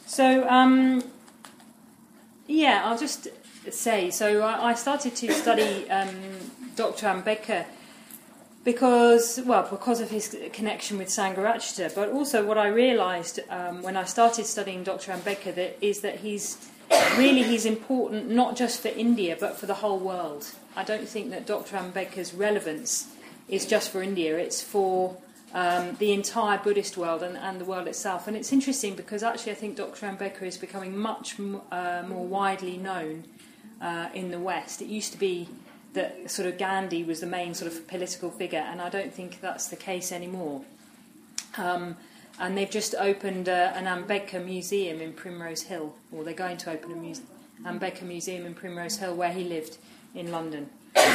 So, I'll just say, so I started to study Dr. Ambedkar because of his connection with Sangharakshita, but also what I realised when I started studying Dr. Ambedkar is that he's important not just for India, but for the whole world. I don't think that Dr. Ambedkar's relevance is just for India, it's for the entire Buddhist world and the world itself. And it's interesting because actually I think Dr. Ambedkar is becoming much more widely known in the West. It used to be that sort of Gandhi was the main sort of political figure, and I don't think that's the case anymore. And they've just opened an Ambedkar Museum in Primrose Hill, or they're going to open an Ambedkar Museum in Primrose Hill where he lived in London.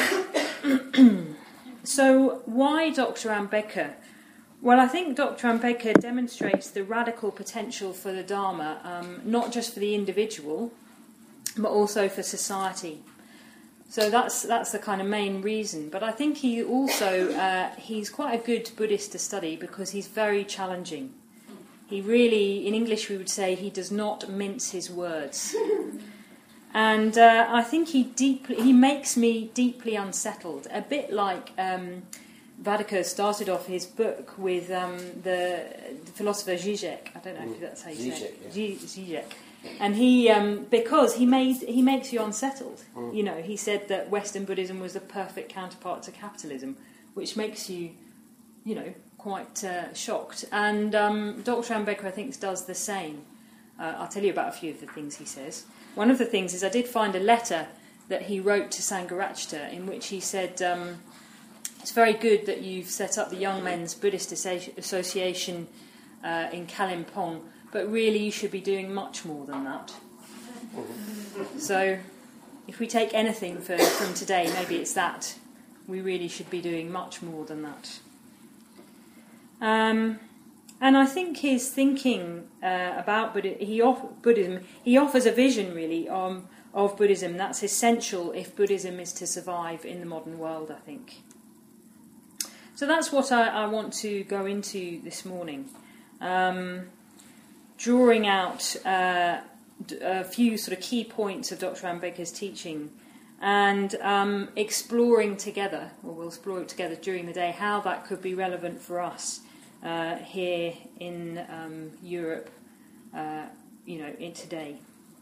So why Dr. Ambedkar? Well, I think Dr. Ambedkar demonstrates the radical potential for the Dharma, not just for the individual, but also for society. So that's the kind of main reason. But I think he also he's quite a good Buddhist to study because he's very challenging. He really, in English we would say, he does not mince his words. And I think he makes me deeply unsettled. A bit like Bhadaka started off his book with the philosopher Zizek. I don't know if that's how you say it. Zizek. And he, because he makes you unsettled. You know, he said that Western Buddhism was the perfect counterpart to capitalism, which makes you, you know, quite shocked. And Dr. Ambedkar, I think, does the same. I'll tell you about a few of the things he says. One of the things is I did find a letter that he wrote to Sangharakshita in which he said, it's very good that you've set up the Young Men's Buddhist Association in Kalimpong, but really you should be doing much more than that. So if we take anything from today, maybe it's that. We really should be doing much more than that. And I think his thinking about Buddhism, he offers a vision really of Buddhism that's essential if Buddhism is to survive in the modern world, I think. So that's what I want to go into this morning. Drawing out a few sort of key points of Dr. Ambedkar's teaching and exploring together, or we'll explore it together during the day, how that could be relevant for us here in Europe, in today.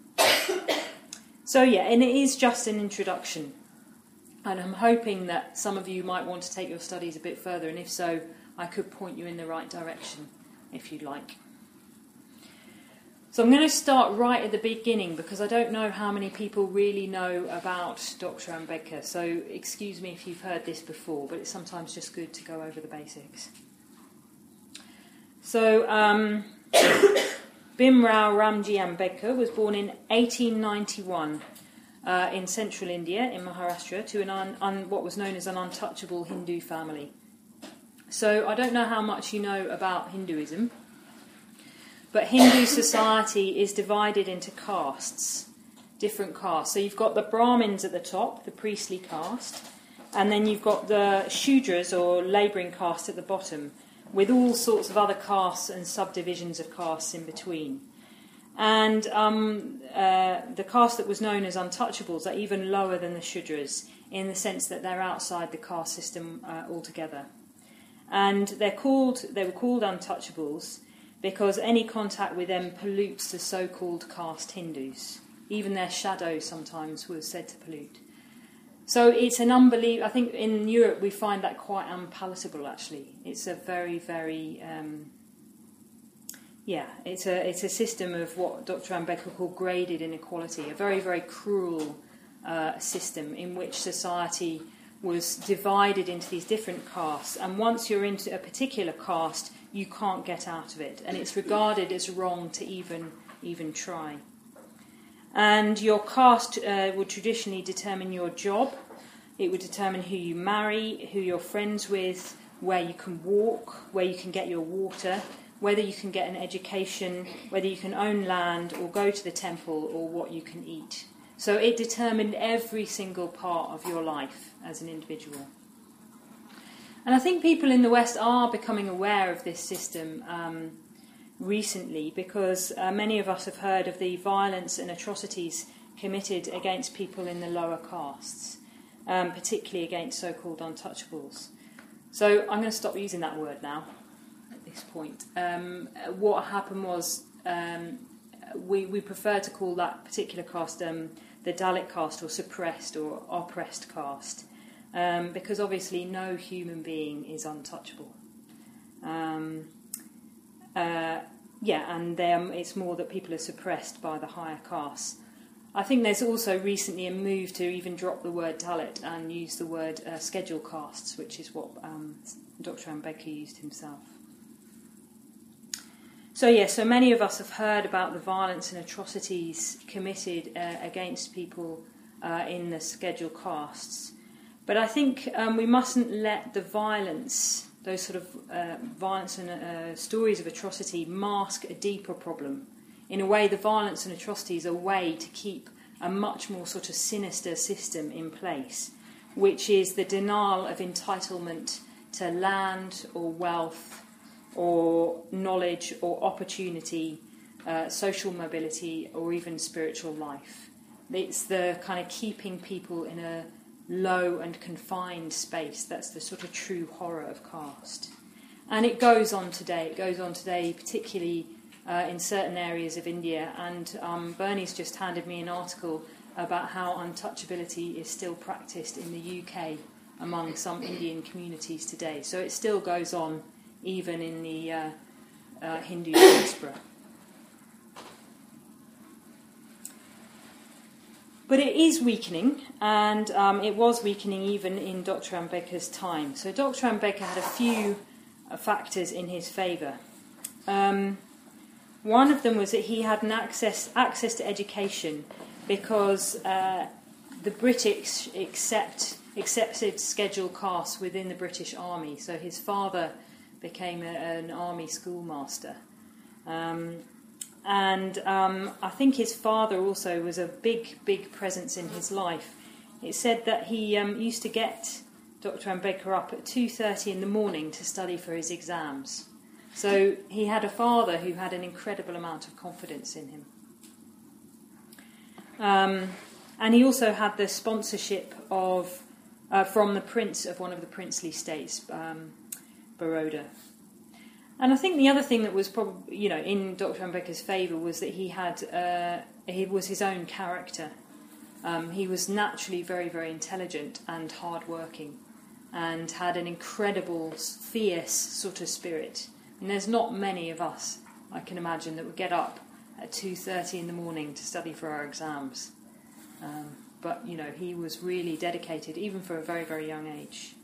So and it is just an introduction, and I'm hoping that some of you might want to take your studies a bit further, and if so, I could point you in the right direction if you'd like. So I'm going to start right at the beginning because I don't know how many people really know about Dr. Ambedkar, so excuse me if you've heard this before, but it's sometimes just good to go over the basics. So, Bhimrao Ramji Ambedkar was born in 1891 in central India, in Maharashtra, to what was known as an untouchable Hindu family. So I don't know how much you know about Hinduism, but Hindu society is divided into castes, different castes. So you've got the Brahmins at the top, the priestly caste, and then you've got the Shudras, or labouring caste, at the bottom, with all sorts of other castes and subdivisions of castes in between. And the caste that was known as untouchables are even lower than the Shudras, in the sense that they're outside the caste system altogether. And they were called untouchables because any contact with them pollutes the so-called caste Hindus. Even their shadow sometimes was said to pollute. So it's an unbelievable. I think in Europe we find that quite unpalatable. Actually, it's a very, very, it's a system of what Dr. Ambedkar called graded inequality. A very, very cruel system in which society was divided into these different castes, and once you're into a particular caste, you can't get out of it, and it's regarded as wrong to even try. And your caste would traditionally determine your job. It would determine who you marry, who you're friends with, where you can walk, where you can get your water, whether you can get an education, whether you can own land or go to the temple, or what you can eat. So it determined every single part of your life as an individual. And I think people in the West are becoming aware of this system. recently because many of us have heard of the violence and atrocities committed against people in the lower castes, particularly against so-called untouchables. So I'm going to stop using that word now at this point. What happened was we prefer to call that particular caste the Dalit caste, or suppressed or oppressed caste, because obviously no human being is untouchable. And it's more that people are suppressed by the higher castes. I think there's also recently a move to even drop the word Dalit and use the word schedule castes, which is what Dr. Ambedkar used himself. So many of us have heard about the violence and atrocities committed against people in the schedule castes. But I think we mustn't let the violence, those sort of violence and stories of atrocity, mask a deeper problem. In a way, the violence and atrocities are a way to keep a much more sort of sinister system in place, which is the denial of entitlement to land or wealth or knowledge or opportunity, social mobility, or even spiritual life. It's the kind of keeping people in a low and confined space that's the sort of true horror of caste. And it goes on today. It goes on today, particularly in certain areas of India. And Bernie's just handed me an article about how untouchability is still practiced in the UK among some Indian communities today. So it still goes on even in the Hindu diaspora. But it is weakening, and it was weakening even in Dr. Ambedkar's time. So Dr. Ambedkar had a few factors in his favour. One of them was that he had an access to education because the British accepted scheduled castes within the British Army. So his father became an army schoolmaster. And I think his father also was a big presence in his life. It said that he used to get Dr. Ambedkar up at 2:30 in the morning to study for his exams. So he had a father who had an incredible amount of confidence in him. And he also had the sponsorship of from the prince of one of the princely states, Baroda. And I think the other thing that was probably, in Dr. Ambedkar's favour was that he was his own character. He was naturally very, very intelligent and hard-working, and had an incredible, fierce sort of spirit. And there's not many of us, I can imagine, that would get up at 2:30 in the morning to study for our exams. But he was really dedicated, even for a very, very young age.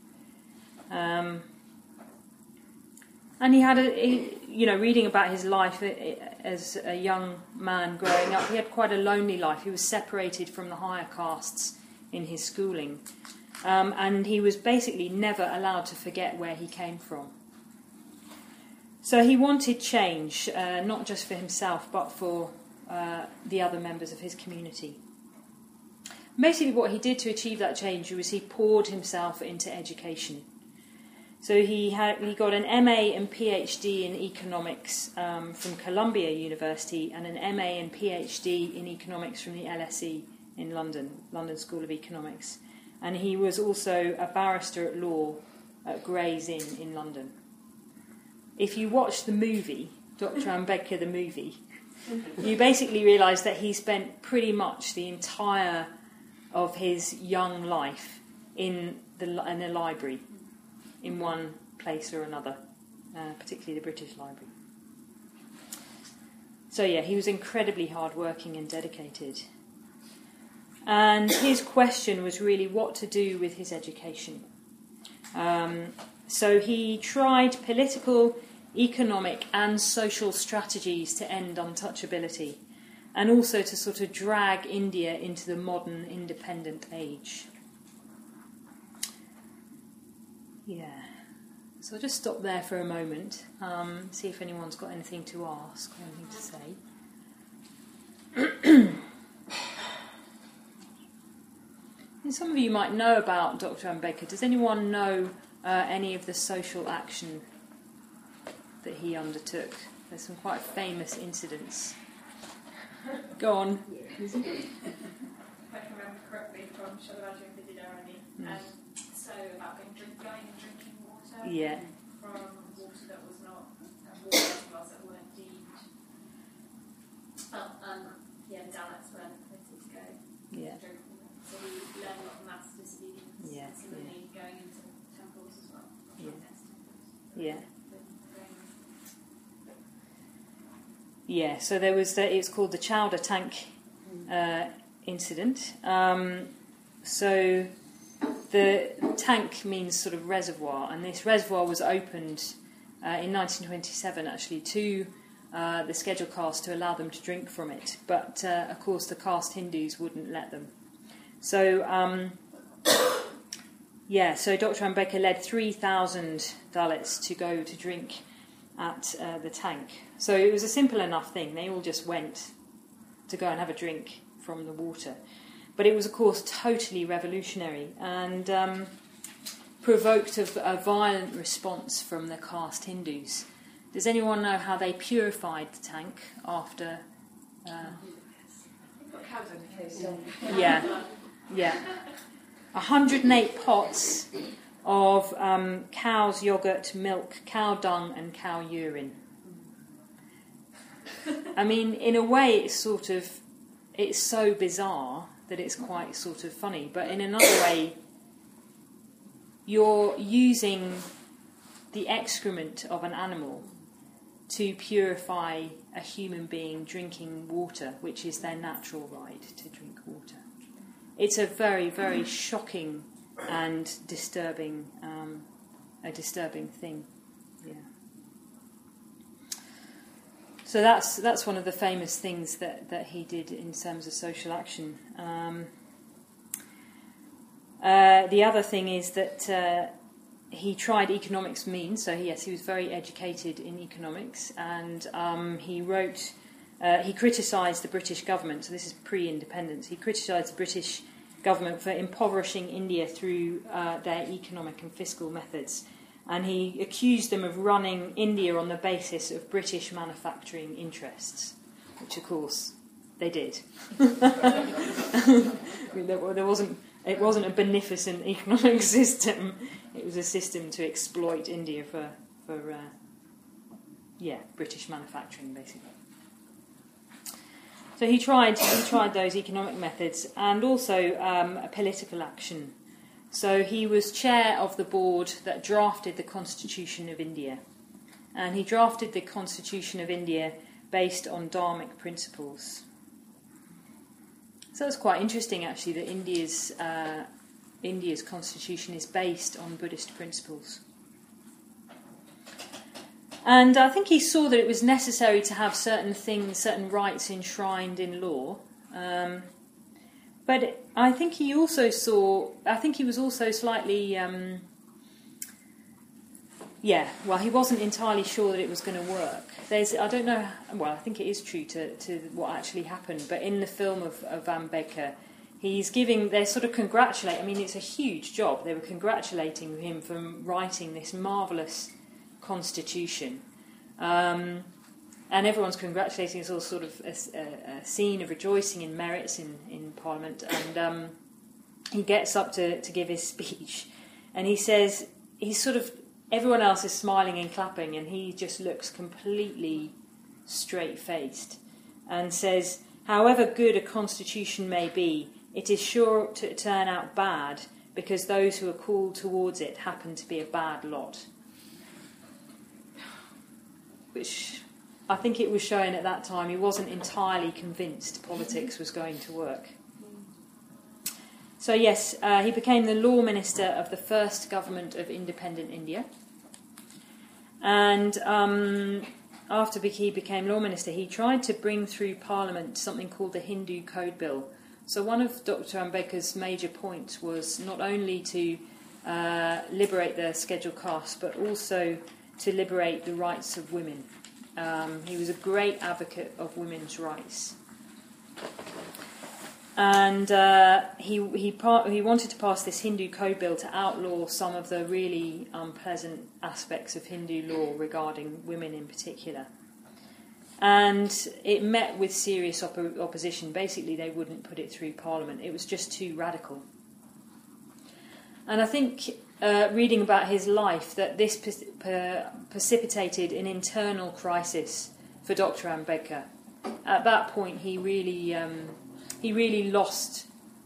And he had, reading about his life as a young man growing up, he had quite a lonely life. He was separated from the higher castes in his schooling. And he was basically never allowed to forget where he came from. So he wanted change, not just for himself, but for the other members of his community. Basically what he did to achieve that change was he poured himself into education. So he got an MA and PhD in economics from Columbia University, and an MA and PhD in economics from the LSE in London School of Economics. And he was also a barrister at law at Gray's Inn in London. If you watch the movie, Dr. Ambedkar the movie, you basically realise that he spent pretty much the entire of his young life in a library, in one place or another, particularly the British Library. So he was incredibly hard-working and dedicated. And his question was really what to do with his education. So he tried political, economic and social strategies to end untouchability, and also to sort of drag India into the modern independent age. So I'll just stop there for a moment, see if anyone's got anything to ask or anything to say. And some of you might know about Dr. Ambedkar. Does anyone know any of the social action that he undertook? There's some quite famous incidents. Go on. If I can remember correctly from Shalabaji and Vidyadharani, so about going and drinking water from water that was not water reservoirs that weren't deemed. The Dalits weren't permitted to go to drink from them. So we learned a lot from that disobedience. Similarly, going into temples as well. So there was it's called the Chowder Tank incident. So the tank means sort of reservoir, and this reservoir was opened in 1927 actually to the scheduled caste to allow them to drink from it, but of course the caste Hindus wouldn't let them. So so Dr. Ambedkar led 3,000 Dalits to go to drink at the tank. So it was a simple enough thing. They all just went to go and have a drink from the water. But it was, of course, totally revolutionary and provoked a violent response from the caste Hindus. Does anyone know how they purified the tank after... Yeah. 108 pots of cow's yogurt, milk, cow dung and cow urine. I mean, in a way it's so bizarre that it's quite sort of funny, but in another way you're using the excrement of an animal to purify a human being drinking water, which is their natural right to drink water. It's a very, very shocking and disturbing thing. Yeah. So that's one of the famous things that he did in terms of social action. The other thing is that he tried economics means. So he was very educated in economics, and he wrote. He criticised the British government. So this is pre-independence. He criticised the British government for impoverishing India through their economic and fiscal methods. And he accused them of running India on the basis of British manufacturing interests, which, of course, they did. It wasn't a beneficent economic system. It was a system to exploit India for British manufacturing, basically. So he tried those economic methods and also a political action. So he was chair of the board that drafted the Constitution of India. And he drafted the Constitution of India based on Dharmic principles. So it's quite interesting, actually, that India's constitution is based on Buddhist principles. And I think he saw that it was necessary to have certain things, certain rights enshrined in law. But I think he also saw... I think he was also slightly... he wasn't entirely sure that it was going to work. I don't know... Well, I think it is true to what actually happened. But in the film of Ambedkar, they're sort of congratulating... I mean, it's a huge job. They were congratulating him for writing this marvellous constitution. And everyone's congratulating. It's all sort of a scene of rejoicing in merits in Parliament. And he gets up to give his speech. And he says... Everyone else is smiling and clapping, and he just looks completely straight-faced and says, however good a constitution may be, it is sure to turn out bad because those who are called towards it happen to be a bad lot. Which I think it was showing at that time he wasn't entirely convinced politics was going to work. So yes, he became the law minister of the first government of independent India. And after he became law minister, he tried to bring through Parliament something called the Hindu Code Bill. So one of Dr. Ambedkar's major points was not only to liberate the scheduled caste, but also to liberate the rights of women. He was a great advocate of women's rights. And he wanted to pass this Hindu Code Bill to outlaw some of the really unpleasant aspects of Hindu law regarding women in particular. And it met with serious opposition. Basically, they wouldn't put it through Parliament. It was just too radical. And I think, reading about his life, that this precipitated an internal crisis for Dr. Ambedkar. At that point, he really lost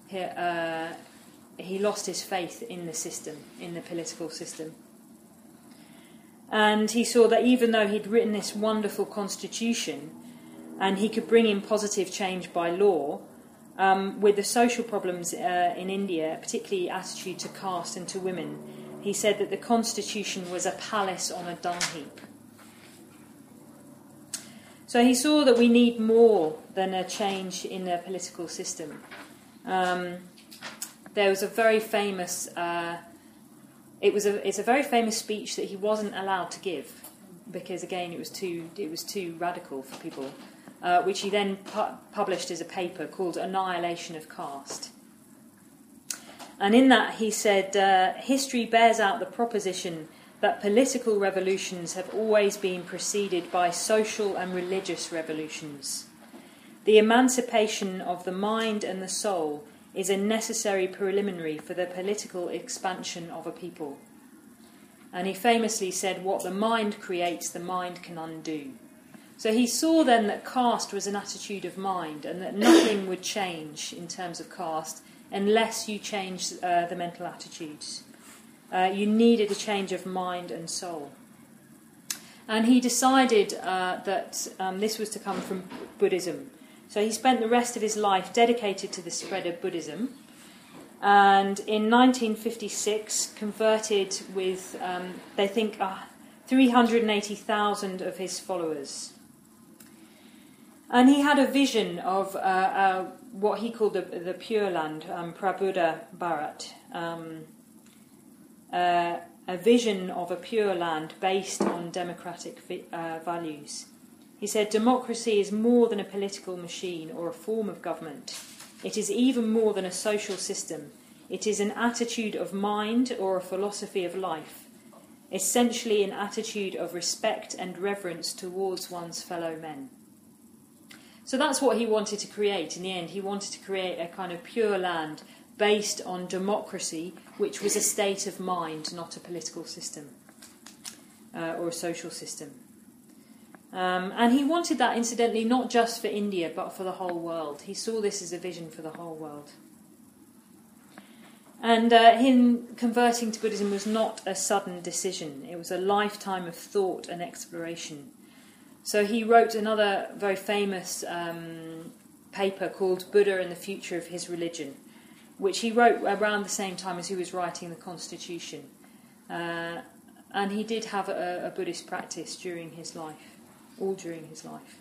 his faith in the system, in the political system. And he saw that even though he'd written this wonderful constitution and he could bring in positive change by law, with the social problems in India, particularly attitude to caste and to women, he said that the constitution was a palace on a dung heap. So he saw that we need more than a change in the political system. There was a very famous... It's a very famous speech that he wasn't allowed to give because, again, it was too radical for people, which he then published as a paper called Annihilation of Caste. And in that he said, history bears out the proposition that political revolutions have always been preceded by social and religious revolutions. The emancipation of the mind and the soul is a necessary preliminary for the political expansion of a people. And he famously said, what the mind creates, the mind can undo. So he saw then that caste was an attitude of mind and that nothing would change in terms of caste unless you changed the mental attitudes. You needed a change of mind and soul. And he decided that this was to come from Buddhism. So he spent the rest of his life dedicated to the spread of Buddhism, and in 1956 converted with, they think, 380,000 of his followers. And he had a vision of what he called the Pure Land, Prabuddha Bharat, a vision of a pure land based on democratic values. He said, democracy is more than a political machine or a form of government. It is even more than a social system. It is an attitude of mind or a philosophy of life, essentially an attitude of respect and reverence towards one's fellow men. So that's what he wanted to create in the end. He wanted to create a kind of pure land based on democracy, which was a state of mind, not a political system or a social system. And he wanted that, incidentally, not just for India, but for the whole world. He saw this as a vision for the whole world. And him converting to Buddhism was not a sudden decision. It was a lifetime of thought and exploration. So he wrote another very famous paper called Buddha and the Future of His Religion, which he wrote around the same time as he was writing the Constitution. And he did have a Buddhist practice during his life. All during his life.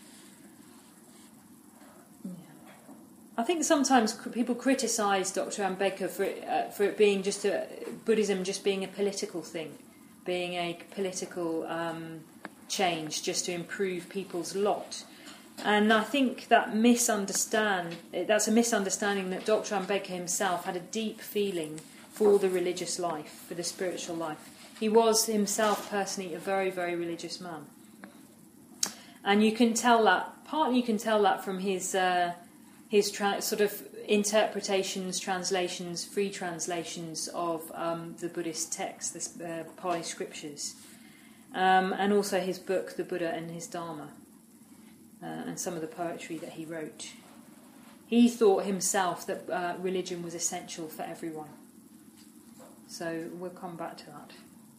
Yeah. I think sometimes people criticise Dr. Ambedkar for it being just Buddhism just being a political thing, being a political change just to improve people's lot. And I think that's a misunderstanding that Dr. Ambedkar himself had a deep feeling for the religious life, for the spiritual life. He was himself personally a very, very religious man. And you can tell that from his sort of interpretations, translations, free translations of the Buddhist texts, the Pali scriptures, and also his book, The Buddha and His Dharma, and some of the poetry that he wrote. He thought himself that religion was essential for everyone. So we'll come back to that.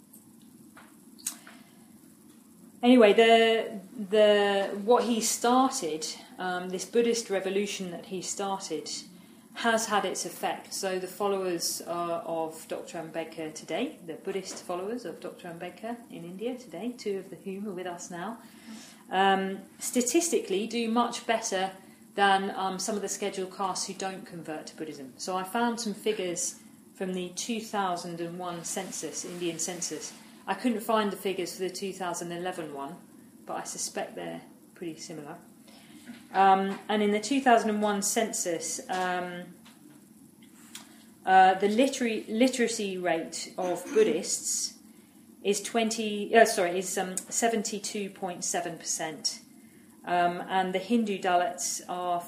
Anyway, what he started, this Buddhist revolution that he started, has had its effect. So the followers of Dr. Ambedkar today, the Buddhist followers of Dr. Ambedkar in India today, two of whom are with us now, statistically do much better than some of the scheduled castes who don't convert to Buddhism. So I found some figures from the 2001 census, Indian census. I couldn't find the figures for the 2011 one, but I suspect they're pretty similar. And in the 2001 census, the literacy rate of Buddhists is 72.7%, and the Hindu Dalits are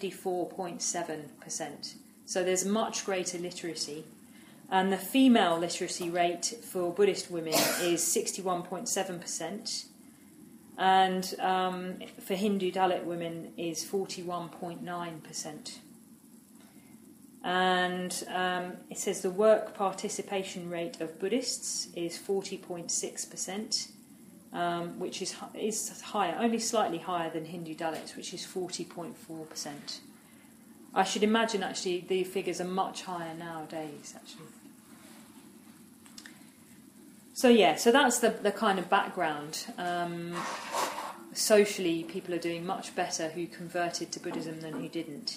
54.7%. So there's much greater literacy. And the female literacy rate for Buddhist women is 61.7%. And for Hindu Dalit women is 41.9%. And it says the work participation rate of Buddhists is 40.6%, which is higher, only slightly higher than Hindu Dalits, which is 40.4%. I should imagine actually the figures are much higher nowadays, actually. So that's the kind of background. Socially, people are doing much better who converted to Buddhism than who didn't.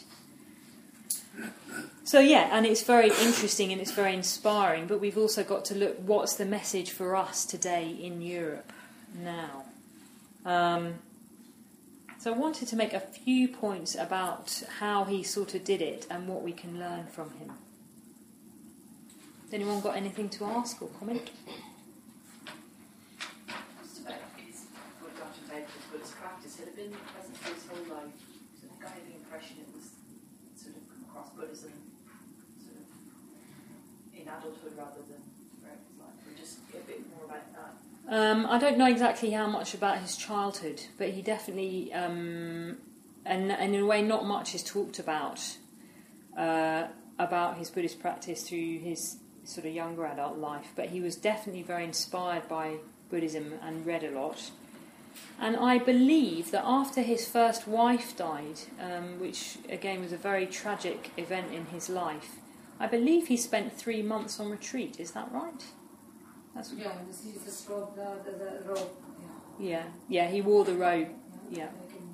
So and it's very interesting and it's very inspiring, but we've also got to look what's the message for us today in Europe now. So I wanted to make a few points about how he sort of did it and what we can learn from him. Has anyone got anything to ask or comment? Just about what Dr. Baker's Buddhist practice had it been present for his whole life. So I think I had the impression it was sort of come across Buddhism sort of in adulthood rather than throughout his life. Or just a bit more about that. I don't know exactly how much about his childhood, but he definitely, and in a way, not much is talked about his Buddhist practice through his sort of younger adult life. But he was definitely very inspired by Buddhism and read a lot. And I believe that after his first wife died, which again was a very tragic event in his life, I believe he spent 3 months on retreat. Is that right? This is the stroke, the robe. Yeah, he wore the robe. Yeah.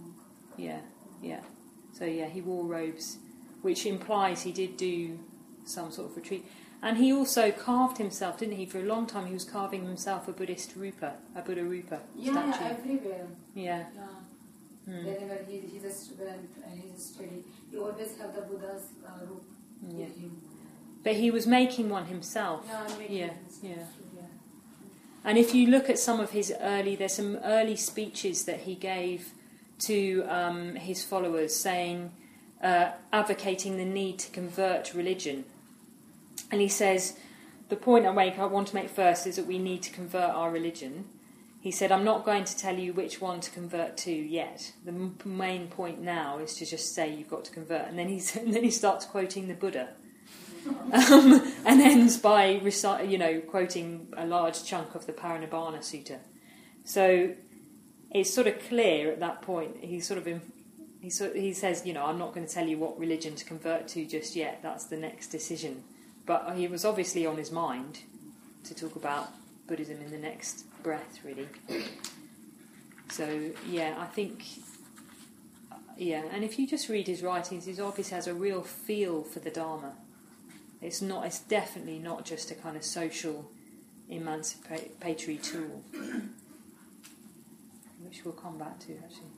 So he wore robes, which implies he did do some sort of retreat. And he also carved himself, didn't he? For a long time he was carving himself a Buddhist rupa, a Buddha rupa statue. Everywhere. Yeah. Whenever he's a student and he's a study, he always have the Buddha's rupa with him. But he was making one himself. Yeah. And if you look at some of there's some early speeches that he gave to his followers saying, advocating the need to convert religion. And he says, the point I want to make first is that we need to convert our religion. He said, I'm not going to tell you which one to convert to yet. The main point now is to just say you've got to convert. And then he starts quoting the Buddha. And ends by quoting a large chunk of the Parinibbana Sutta. So it's sort of clear at that point. He says, I'm not going to tell you what religion to convert to just yet. That's the next decision. But he was obviously on his mind to talk about Buddhism in the next breath, really. So I think. And if you just read his writings, he obviously has a real feel for the Dharma. It's definitely not just a kind of social emancipatory tool, which we'll come back to actually.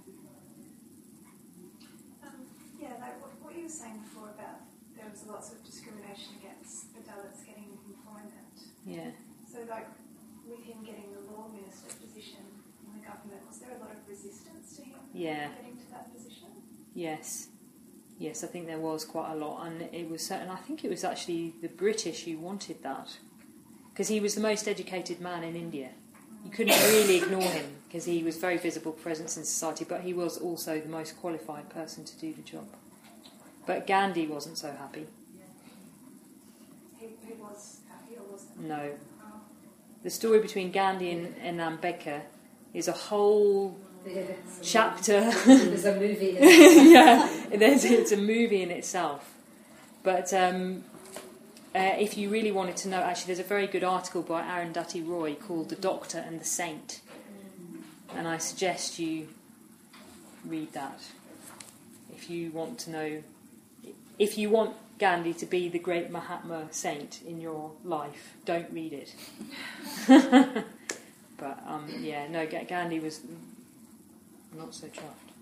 What you were saying before about there was lots of discrimination against the Dalits getting employment. Yeah. So with him getting the law minister position in the government, was there a lot of resistance to him getting to that position? Yes, I think there was quite a lot, and it was certain. I think it was actually the British who wanted that, because he was the most educated man in India. You couldn't really ignore him because he was a very visible presence in society, but he was also the most qualified person to do the job. But Gandhi wasn't so happy. He was happy, or wasn't? No. The story between Gandhi and Ambedkar is a whole chapter. There's a movie. It's a movie in itself. But if you really wanted to know, actually, there's a very good article by Arundhati Roy called "The Doctor and the Saint," and I suggest you read that if you want to know. If you want Gandhi to be the great Mahatma saint in your life, don't read it. But Gandhi was not so chuffed.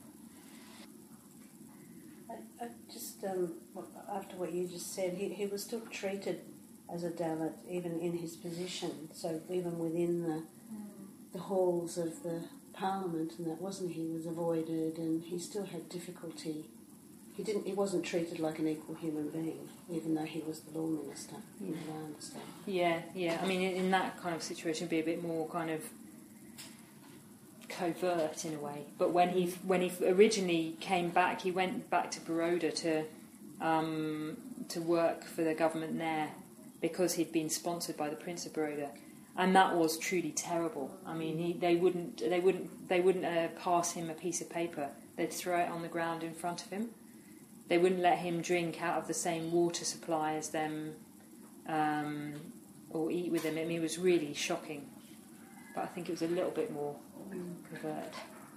After what you just said, he was still treated as a Dalit, even in his position. So even within the halls of the Parliament and that, wasn't he? Was avoided, and he still had difficulty. He wasn't treated like an equal human being, even though he was the law minister. You know, I understand. Yeah. I mean, in that kind of situation, it'd be a bit more kind of covert in a way. But when he originally came back, he went back to Baroda to work for the government there because he'd been sponsored by the Prince of Baroda, and that was truly terrible. I mean, they wouldn't pass him a piece of paper. They'd throw it on the ground in front of him. They wouldn't let him drink out of the same water supply as them, or eat with them. I mean, it was really shocking. But I think it was a little bit more covert.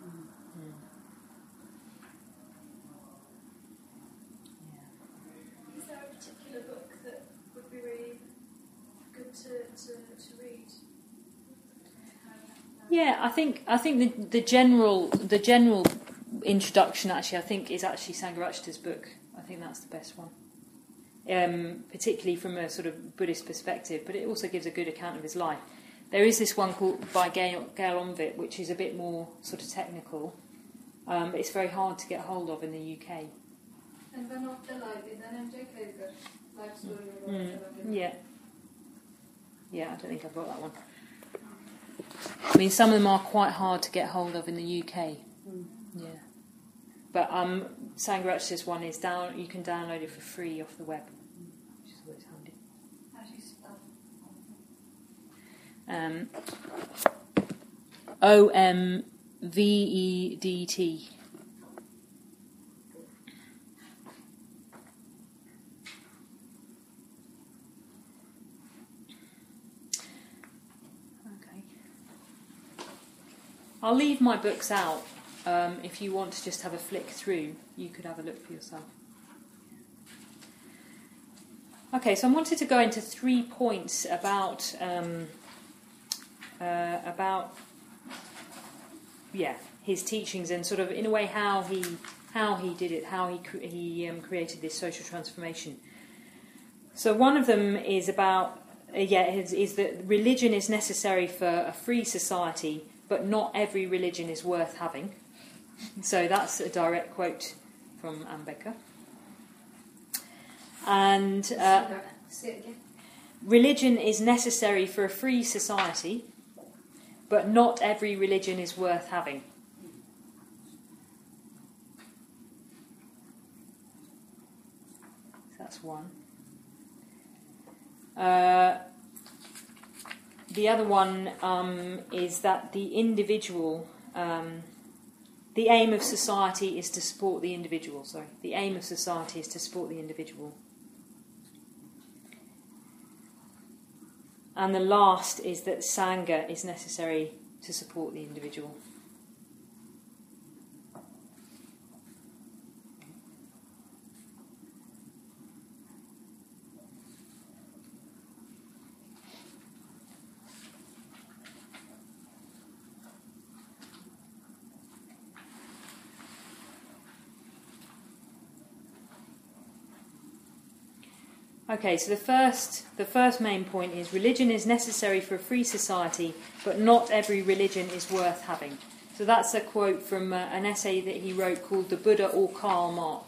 Is there a particular book that would be really good to read? Yeah, I think the general introduction actually, I think, is actually Sangharakshita's book. I think that's the best one, particularly from a sort of Buddhist perspective. But it also gives a good account of his life. There is this one called by Gail Omvit, which is a bit more sort of technical. But it's very hard to get hold of in the UK. And one of the library, then MJ is a life story. Yeah, I don't think I've got that one. I mean, some of them are quite hard to get hold of in the UK. Yeah, but Sangharakshita's one is down. You can download it for free off the web, which is always handy. How do you spell? OMVEDT. Okay. I'll leave my books out. If you want to just have a flick through, you could have a look for yourself. Okay, so I wanted to go into 3 points about his teachings and sort of in a way how he did it, how he created this social transformation. So one of them is about is that religion is necessary for a free society, but not every religion is worth having. So that's a direct quote from Ambedkar. And Say it again. religion is necessary for a free society, but not every religion is worth having. That's one. The other one is that the individual, the aim of society is to support the individual. The aim of society is to support the individual. And the last is that Sangha is necessary to support the individual. Okay, so the first main point is religion is necessary for a free society, but not every religion is worth having. So that's a quote from an essay that he wrote called "The Buddha or Karl Marx?" ?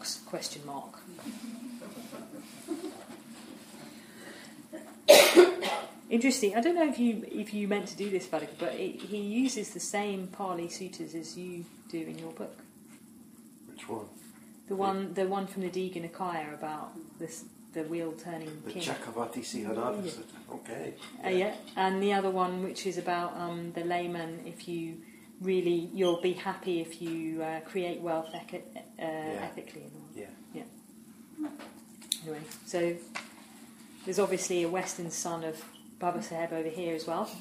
Interesting. I don't know if you meant to do this, Vadika, but he uses the same Pali suttas as you do in your book. Which one? The one from the Digha Nikaya about the wheel turning The king. Chakravarti Siddhartha. Yeah. Okay. Yeah, and the other one, which is about the layman. If you'll be happy if you create wealth ethically. And all. Yeah. Anyway, so there's obviously a Western son of Baba Saheb over here as well.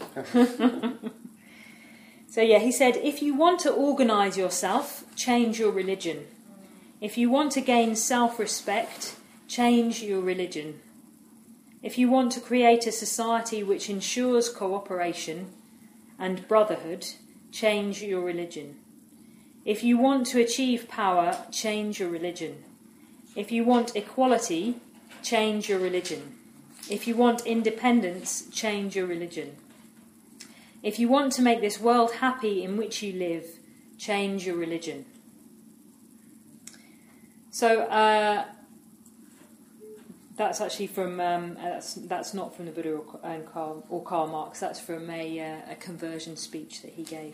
So he said, if you want to organise yourself, change your religion. If you want to gain self-respect, change your religion. If you want to create a society which ensures cooperation and brotherhood, change your religion. If you want to achieve power, change your religion. If you want equality, change your religion. If you want independence, change your religion. If you want to make this world happy in which you live, change your religion. So that's actually from that's not from the Buddha or Karl Marx. That's from a conversion speech that he gave.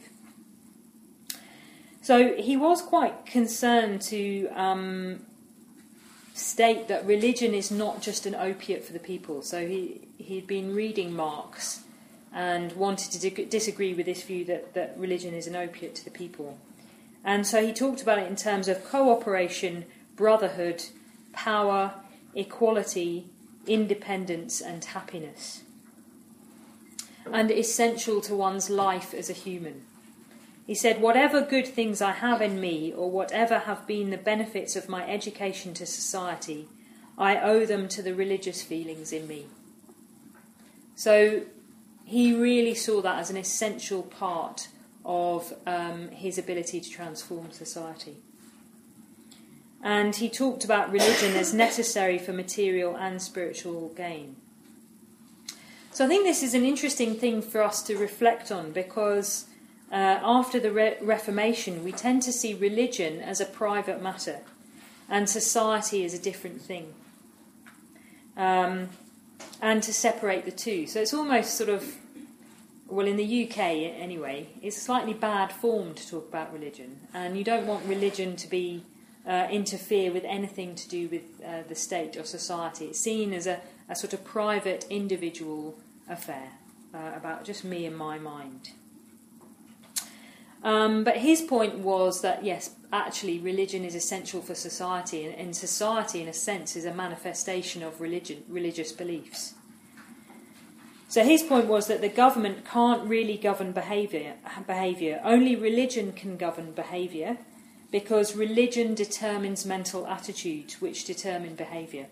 So he was quite concerned to state that religion is not just an opiate for the people. So he'd been reading Marx and wanted to disagree with this view that religion is an opiate to the people. And so he talked about it in terms of cooperation, brotherhood, power, equality, independence and happiness, and essential to one's life as a human. He said, whatever good things I have in me, or whatever have been the benefits of my education to society, I owe them to the religious feelings in me. So he really saw that as an essential part of his ability to transform society. And he talked about religion as necessary for material and spiritual gain. So I think this is an interesting thing for us to reflect on, because after the Reformation, we tend to see religion as a private matter and society as a different thing, and to separate the two. So it's almost sort of, well, in the UK anyway, it's slightly bad form to talk about religion, and you don't want religion to be interfere with anything to do with the state or society. It's seen as a sort of private, individual affair about just me and my mind. But his point was that, yes, actually religion is essential for society, and society, in a sense, is a manifestation of religious beliefs. So his point was that the government can't really govern behaviour. Only religion can govern behaviour, because religion determines mental attitudes, which determine behaviour.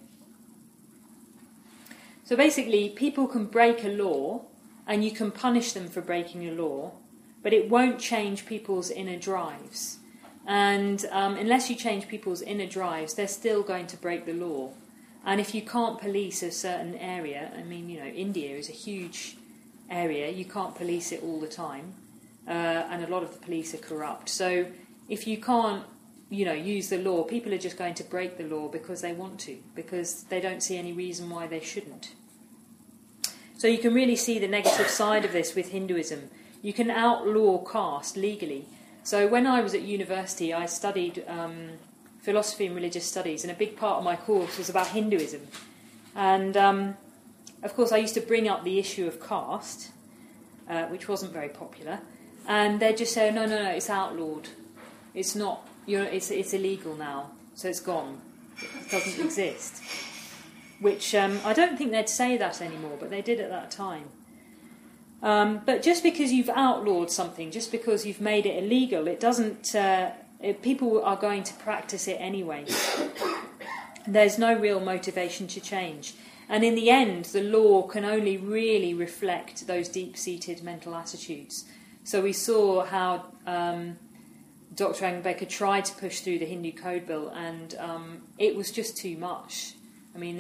So basically, people can break a law, and you can punish them for breaking a law, but it won't change people's inner drives. And unless you change people's inner drives, they're still going to break the law. And if you can't police a certain area, I mean, India is a huge area, you can't police it all the time, and a lot of the police are corrupt. So if you can't, use the law, people are just going to break the law because they want to, because they don't see any reason why they shouldn't. So you can really see the negative side of this with Hinduism. You can outlaw caste legally. So when I was at university, I studied philosophy and religious studies, and a big part of my course was about Hinduism. And, of course, I used to bring up the issue of caste, which wasn't very popular, and they'd just say, no, it's outlawed. It's not, it's illegal now, so it's gone. It doesn't exist. Which I don't think they'd say that anymore, but they did at that time. But just because you've outlawed something, just because you've made it illegal, it doesn't. People are going to practice it anyway. There's no real motivation to change, and in the end, the law can only really reflect those deep-seated mental attitudes. So we saw how Dr. Ambedkar tried to push through the Hindu Code Bill, and it was just too much. I mean,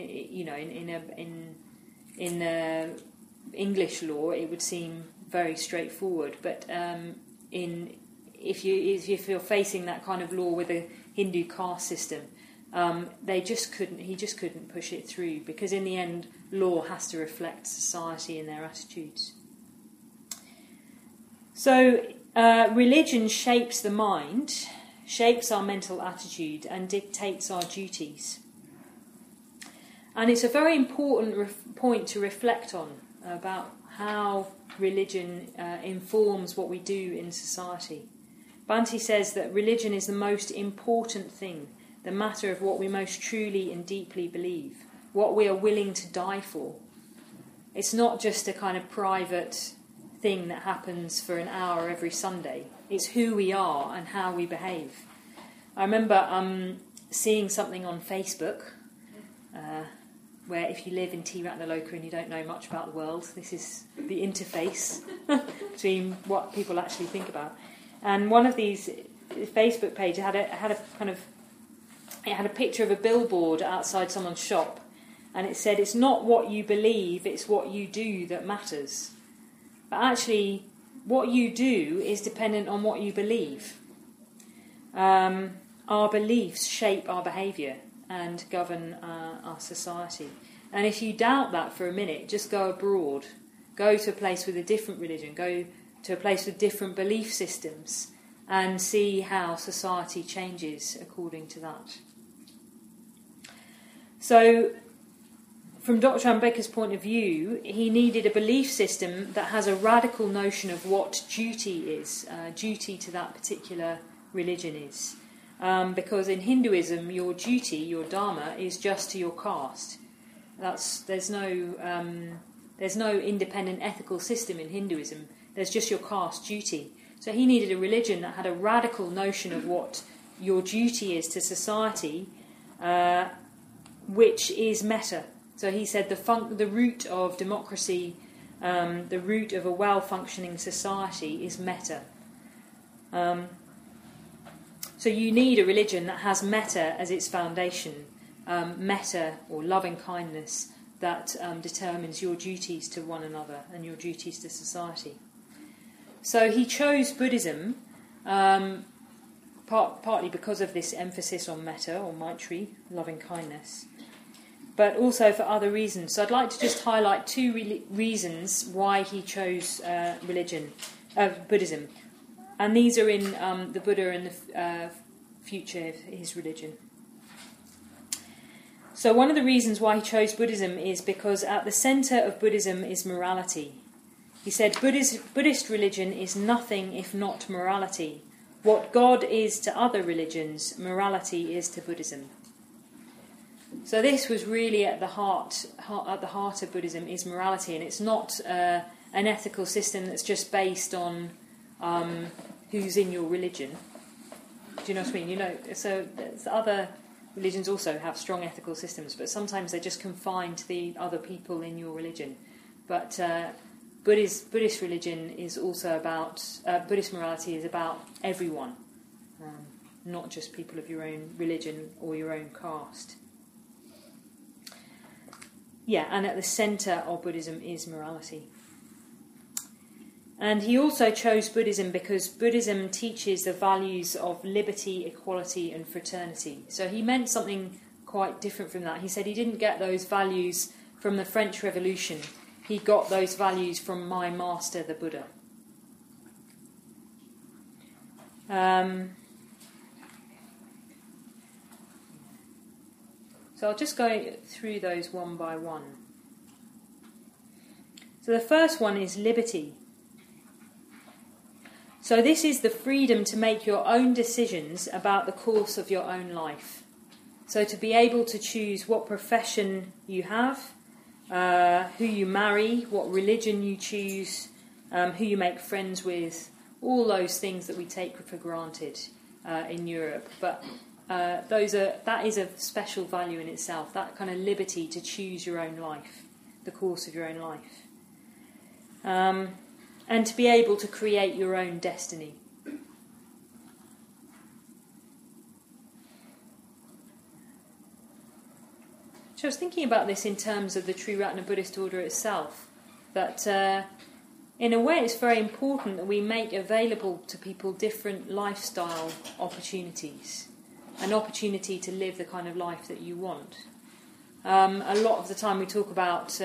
in English law, it would seem very straightforward, but if you're facing that kind of law with a Hindu caste system, he just couldn't push it through, because in the end, law has to reflect society and their attitudes. So religion shapes the mind, shapes our mental attitude, and dictates our duties. And it's a very important point to reflect on, about how religion informs what we do in society. Bhante says that religion is the most important thing, the matter of what we most truly and deeply believe, what we are willing to die for. It's not just a kind of private thing that happens for an hour every Sunday. It's who we are and how we behave. I remember seeing something on Facebook where if you live in Tiratnaloka and you don't know much about the world, this is the interface between what people actually think about. And one of these Facebook pages had a picture of a billboard outside someone's shop, and it said, "It's not what you believe, it's what you do that matters." But actually, what you do is dependent on what you believe. Our beliefs shape our behaviour and govern our society. And if you doubt that for a minute, just go abroad. Go to a place with a different religion. Go to a place with different belief systems and see how society changes according to that. So, from Dr. Ambedkar's point of view, he needed a belief system that has a radical notion of what duty is, duty to that particular religion is. Because in Hinduism, your duty, your dharma, is just to your caste. There's no independent ethical system in Hinduism. There's just your caste duty. So he needed a religion that had a radical notion of what your duty is to society, which is metta. So he said the root of democracy, the root of a well-functioning society is metta. So you need a religion that has metta as its foundation, metta or loving kindness that determines your duties to one another and your duties to society. So he chose Buddhism partly because of this emphasis on metta or maitri, loving kindness, but also for other reasons. So I'd like to just highlight two reasons why he chose Buddhism. And these are in the Buddha and the future of his religion. So one of the reasons why he chose Buddhism is because at the centre of Buddhism is morality. He said, Buddhist religion is nothing if not morality. What God is to other religions, morality is to Buddhism. So this was really at the heart of Buddhism is morality, and it's not an ethical system that's just based on who's in your religion. Do you know what I mean? You know, so other religions also have strong ethical systems, but sometimes they're just confined to the other people in your religion. But Buddhist religion is also about Buddhist morality is about everyone, not just people of your own religion or your own caste. Yeah, and at the centre of Buddhism is morality. And he also chose Buddhism because Buddhism teaches the values of liberty, equality and fraternity. So he meant something quite different from that. He said he didn't get those values from the French Revolution. He got those values from my master, the Buddha. So I'll just go through those one by one. So the first one is liberty. So this is the freedom to make your own decisions about the course of your own life. So to be able to choose what profession you have, who you marry, what religion you choose, who you make friends with, all those things that we take for granted in Europe. But that is a special value in itself, that kind of liberty to choose your own life, the course of your own life. And to be able to create your own destiny. So I was thinking about this in terms of the Triratna Buddhist order itself, that in a way it's very important that we make available to people different lifestyle opportunities, an opportunity to live the kind of life that you want. A lot of the time we talk about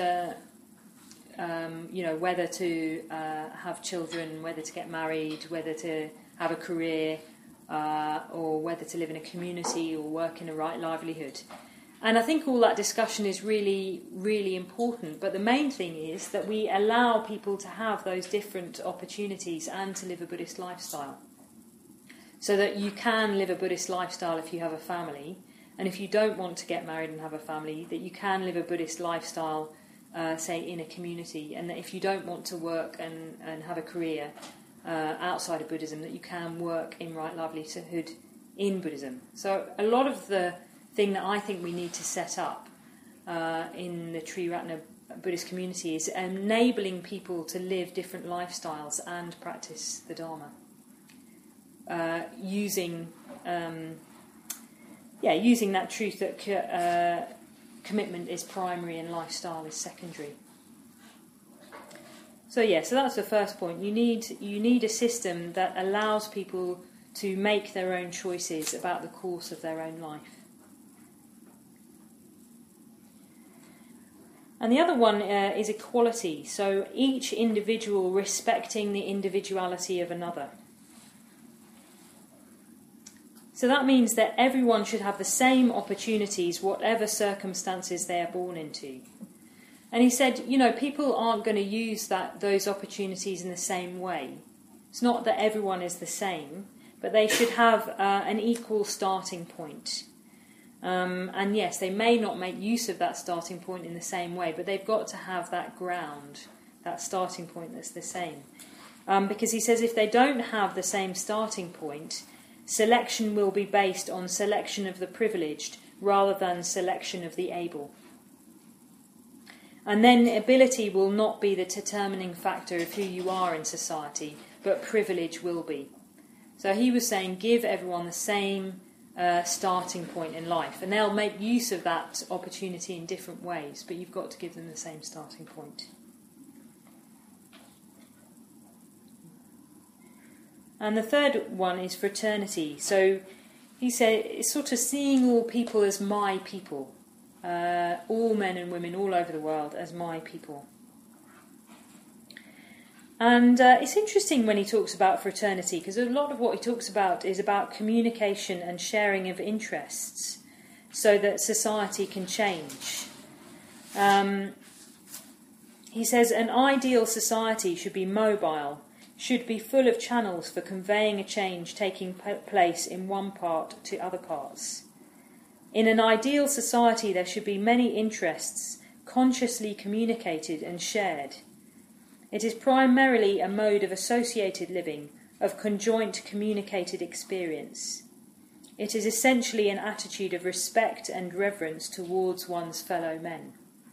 whether to have children, whether to get married, whether to have a career, or whether to live in a community or work in a right livelihood. And I think all that discussion is really, really important. But the main thing is that we allow people to have those different opportunities and to live a Buddhist lifestyle. So that you can live a Buddhist lifestyle if you have a family. And if you don't want to get married and have a family, that you can live a Buddhist lifestyle say in a community, and that if you don't want to work and have a career outside of Buddhism, that you can work in right livelihood in Buddhism. So a lot of the thing that I think we need to set up in the Triratna Buddhist community is enabling people to live different lifestyles and practice the Dharma, using that truth that commitment is primary and lifestyle is secondary. So that's the first point. You need a system that allows people to make their own choices about the course of their own life. And the other one is equality. So each individual respecting the individuality of another. So that means that everyone should have the same opportunities, whatever circumstances they are born into. And he said, people aren't going to use those opportunities in the same way. It's not that everyone is the same, but they should have an equal starting point. And yes, they may not make use of that starting point in the same way, but they've got to have that ground, that starting point that's the same. Because he says if they don't have the same starting point, selection will be based on selection of the privileged rather than selection of the able. And then ability will not be the determining factor of who you are in society, but privilege will be. So he was saying give everyone the same starting point in life, and they'll make use of that opportunity in different ways, but you've got to give them the same starting point. And the third one is fraternity. So he said it's sort of seeing all people as my people, all men and women all over the world as my people. And it's interesting when he talks about fraternity, because a lot of what he talks about is about communication and sharing of interests so that society can change. He says an ideal society should be mobile, should be full of channels for conveying a change taking place in one part to other parts. In an ideal society there should be many interests consciously communicated and shared. It is primarily a mode of associated living, of conjoint communicated experience. It is essentially an attitude of respect and reverence towards one's fellow men.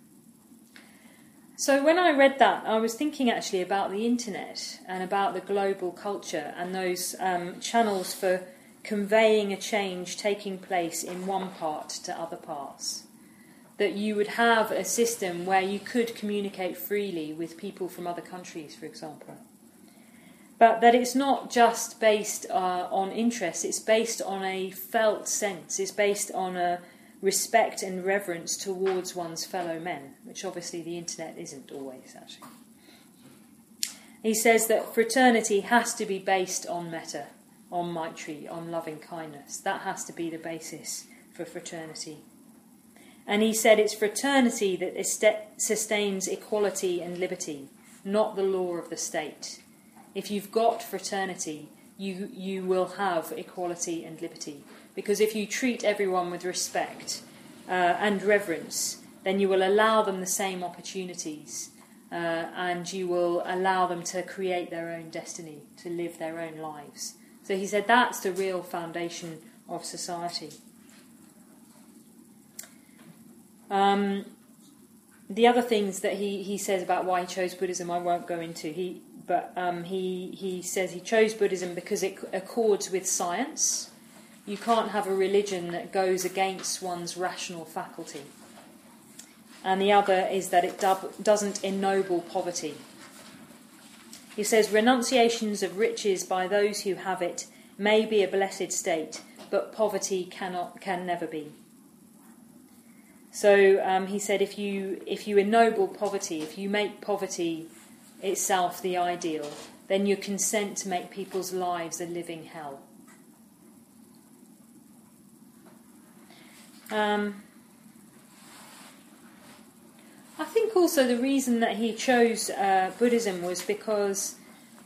So when I read that, I was thinking actually about the internet and about the global culture and those channels for conveying a change taking place in one part to other parts. That you would have a system where you could communicate freely with people from other countries, for example. But that it's not just based on interest, it's based on a felt sense, it's based on a respect and reverence towards one's fellow men, which obviously the internet isn't always, actually. He says that fraternity has to be based on metta, on maitri, on loving kindness. That has to be the basis for fraternity. And he said it's fraternity that sustains equality and liberty, not the law of the state. If you've got fraternity, you will have equality and liberty. Because if you treat everyone with respect and reverence, then you will allow them the same opportunities and you will allow them to create their own destiny, to live their own lives. So he said that's the real foundation of society. The other things that he says about why he chose Buddhism I won't go into. He says he chose Buddhism because it accords with science. You can't have a religion that goes against one's rational faculty. And the other is that it doesn't ennoble poverty. He says renunciations of riches by those who have it may be a blessed state, but poverty can never be. So he said if you ennoble poverty, if you make poverty itself the ideal, then you consent to make people's lives a living hell. I think also the reason that he chose Buddhism was because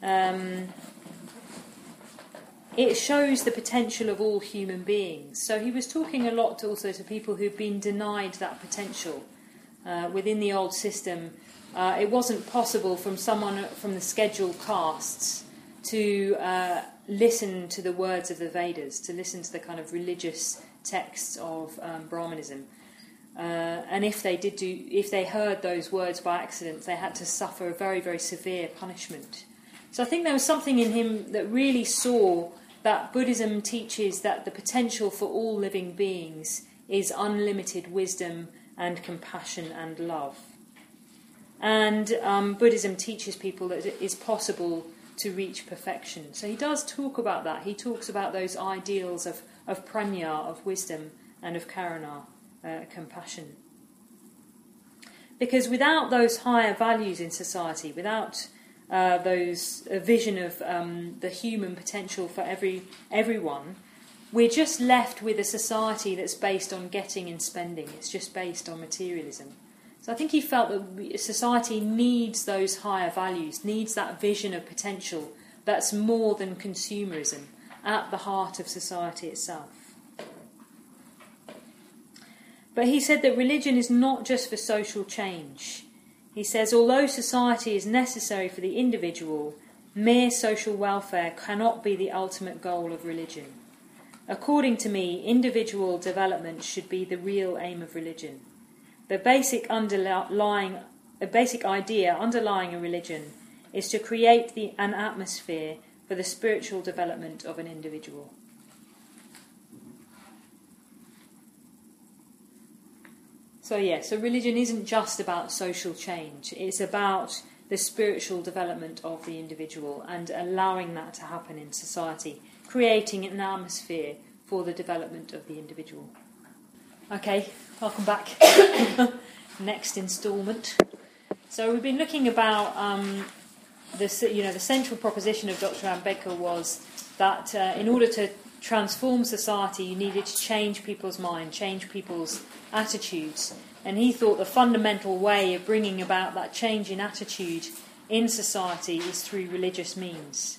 it shows the potential of all human beings. So he was talking a lot also to people who've been denied that potential. Within the old system, it wasn't possible from someone from the scheduled castes to listen to the words of the Vedas, to listen to the kind of religious texts of Brahmanism. And if they heard those words by accident, they had to suffer a very, very severe punishment. So I think there was something in him that really saw that Buddhism teaches that the potential for all living beings is unlimited wisdom and compassion and love. And Buddhism teaches people that it is possible to reach perfection. So he does talk about that. He talks about those ideals of prajna, of wisdom, and of karuna, compassion. Because without those higher values in society, without those vision of the human potential for everyone, we're just left with a society that's based on getting and spending. It's just based on materialism. So I think he felt that society needs those higher values, needs that vision of potential that's more than consumerism at the heart of society itself. But he said that religion is not just for social change. He says, although society is necessary for the individual, mere social welfare cannot be the ultimate goal of religion. According to me, individual development should be the real aim of religion. The basic idea underlying a religion is to create an atmosphere for the spiritual development of an individual. So religion isn't just about social change. It's about the spiritual development of the individual and allowing that to happen in society, creating an atmosphere for the development of the individual. Okay, welcome back. Next instalment. So we've been looking about the central proposition of Dr. Ambedkar was that in order to transform society, you needed to change people's mind, change people's attitudes. And he thought the fundamental way of bringing about that change in attitude in society is through religious means.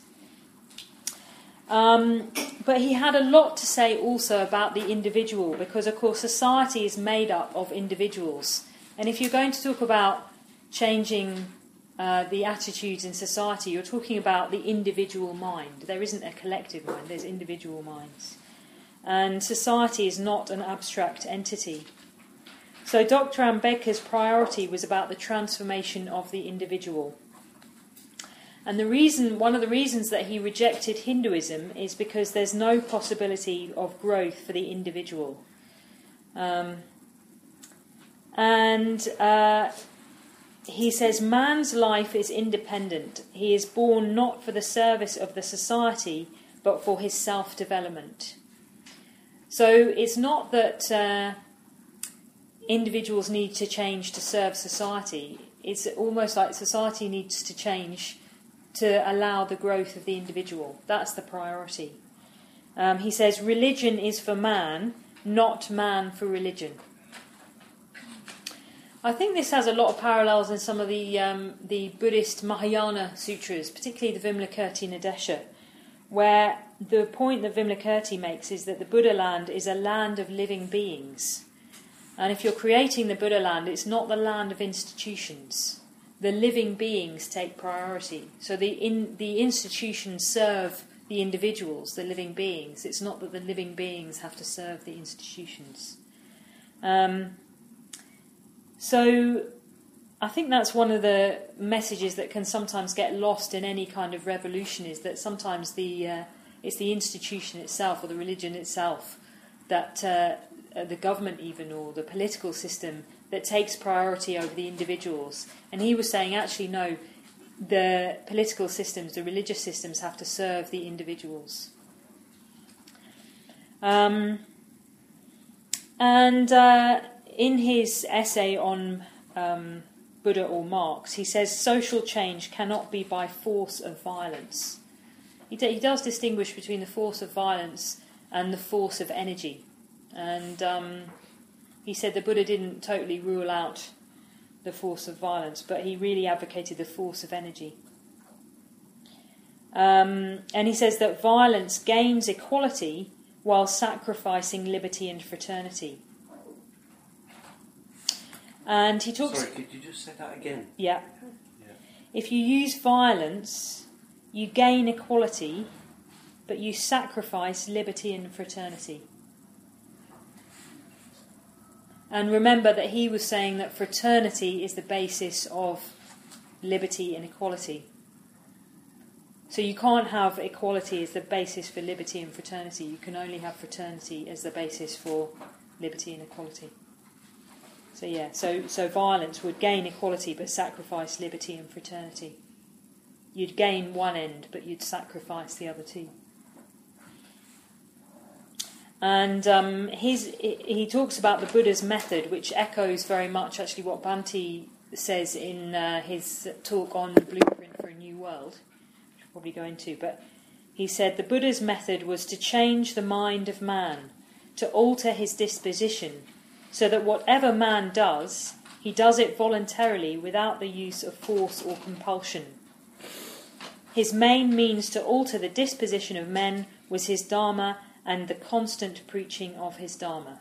But he had a lot to say also about the individual, because of course society is made up of individuals. And if you're going to talk about changing the attitudes in society, you're talking about the individual mind. There isn't a collective mind, there's individual minds. And society is not an abstract entity. So Dr. Ambedkar's priority was about the transformation of the individual. And one of the reasons that he rejected Hinduism is because there's no possibility of growth for the individual. He says man's life is independent. He is born not for the service of the society, but for his self-development. So it's not that individuals need to change to serve society. It's almost like society needs to change to allow the growth of the individual. That's the priority. He says religion is for man, not man for religion. I think this has a lot of parallels in some of the Buddhist Mahayana sutras, particularly the Vimalakirti Nadesha, where the point that Vimalakirti makes is that the Buddha land is a land of living beings. And if you're creating the Buddha land, it's not the land of institutions. The living beings take priority. So the institutions serve the individuals, the living beings. It's not that the living beings have to serve the institutions. So I think that's one of the messages that can sometimes get lost in any kind of revolution, is that sometimes it's the institution itself or the religion itself that the government even or the political system that takes priority over the individuals. And he was saying, actually, no, the political systems, the religious systems have to serve the individuals. In his essay on Buddha or Marx, he says social change cannot be by force of violence. He does distinguish between the force of violence and the force of energy. And he said the Buddha didn't totally rule out the force of violence, but he really advocated the force of energy. And he says that violence gains equality while sacrificing liberty and fraternity. And he talks... Sorry, could you just say that again? Yeah. If you use violence, you gain equality, but you sacrifice liberty and fraternity. And remember that he was saying that fraternity is the basis of liberty and equality. So you can't have equality as the basis for liberty and fraternity. You can only have fraternity as the basis for liberty and equality. So violence would gain equality but sacrifice liberty and fraternity. You'd gain one end, but you'd sacrifice the other two. And he talks about the Buddha's method, which echoes very much actually what Bhante says in his talk on the Blueprint for a New World, which we'll probably go into. But he said the Buddha's method was to change the mind of man, to alter his disposition, so that whatever man does, he does it voluntarily without the use of force or compulsion. His main means to alter the disposition of men was his Dharma and the constant preaching of his Dharma.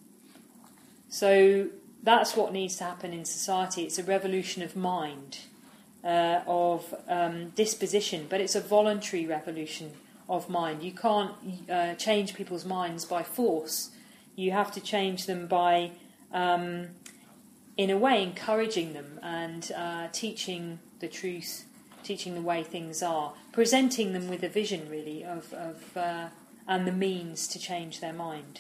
So that's what needs to happen in society. It's a revolution of mind, of disposition, but it's a voluntary revolution of mind. You can't change people's minds by force. You have to change them by, in a way, encouraging them and teaching the truth, teaching the way things are, presenting them with a vision, really, of and the means to change their mind.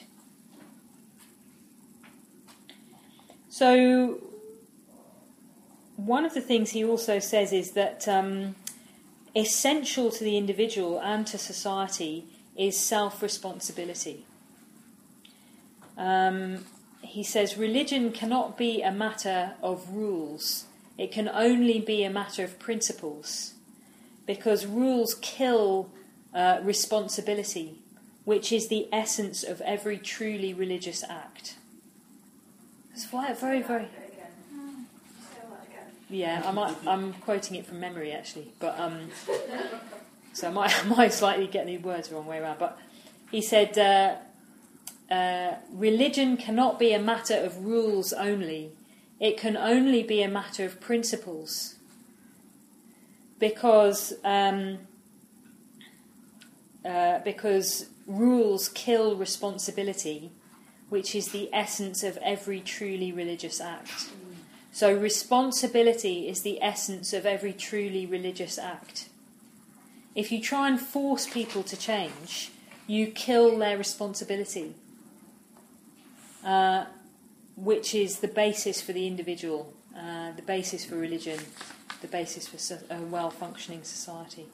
So, one of the things he also says is that essential to the individual and to society is self-responsibility. He says religion cannot be a matter of rules. It can only be a matter of principles, because rules kill responsibility, which is the essence of every truly religious act. It's very, very... Yeah, I'm quoting it from memory actually, but so I might slightly get the words the wrong way around. But he said, religion cannot be a matter of rules only; it can only be a matter of principles, because rules kill responsibility, which is the essence of every truly religious act. So responsibility is the essence of every truly religious act. If you try and force people to change, you kill their responsibility, which is the basis for the individual, the basis for religion, the basis for a well-functioning society.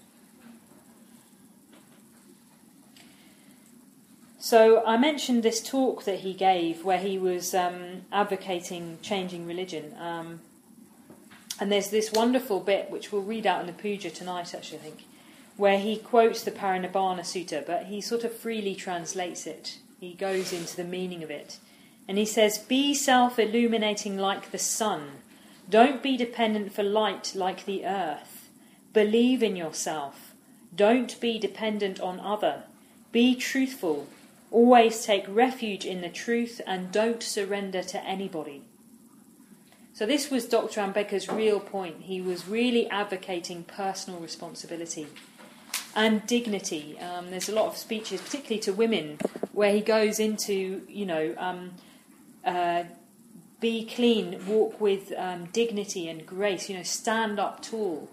So I mentioned this talk that he gave where he was advocating changing religion. And there's this wonderful bit, which we'll read out in the puja tonight, actually, I think, where he quotes the Parinibbana Sutta, but he sort of freely translates it. He goes into the meaning of it. And he says, be self-illuminating like the sun. Don't be dependent for light like the earth. Believe in yourself. Don't be dependent on other. Be truthful. Always take refuge in the truth and don't surrender to anybody. So this was Dr. Ambedkar's real point. He was really advocating personal responsibility and dignity. There's a lot of speeches, particularly to women, where he goes into, be clean, walk with dignity and grace, stand up tall.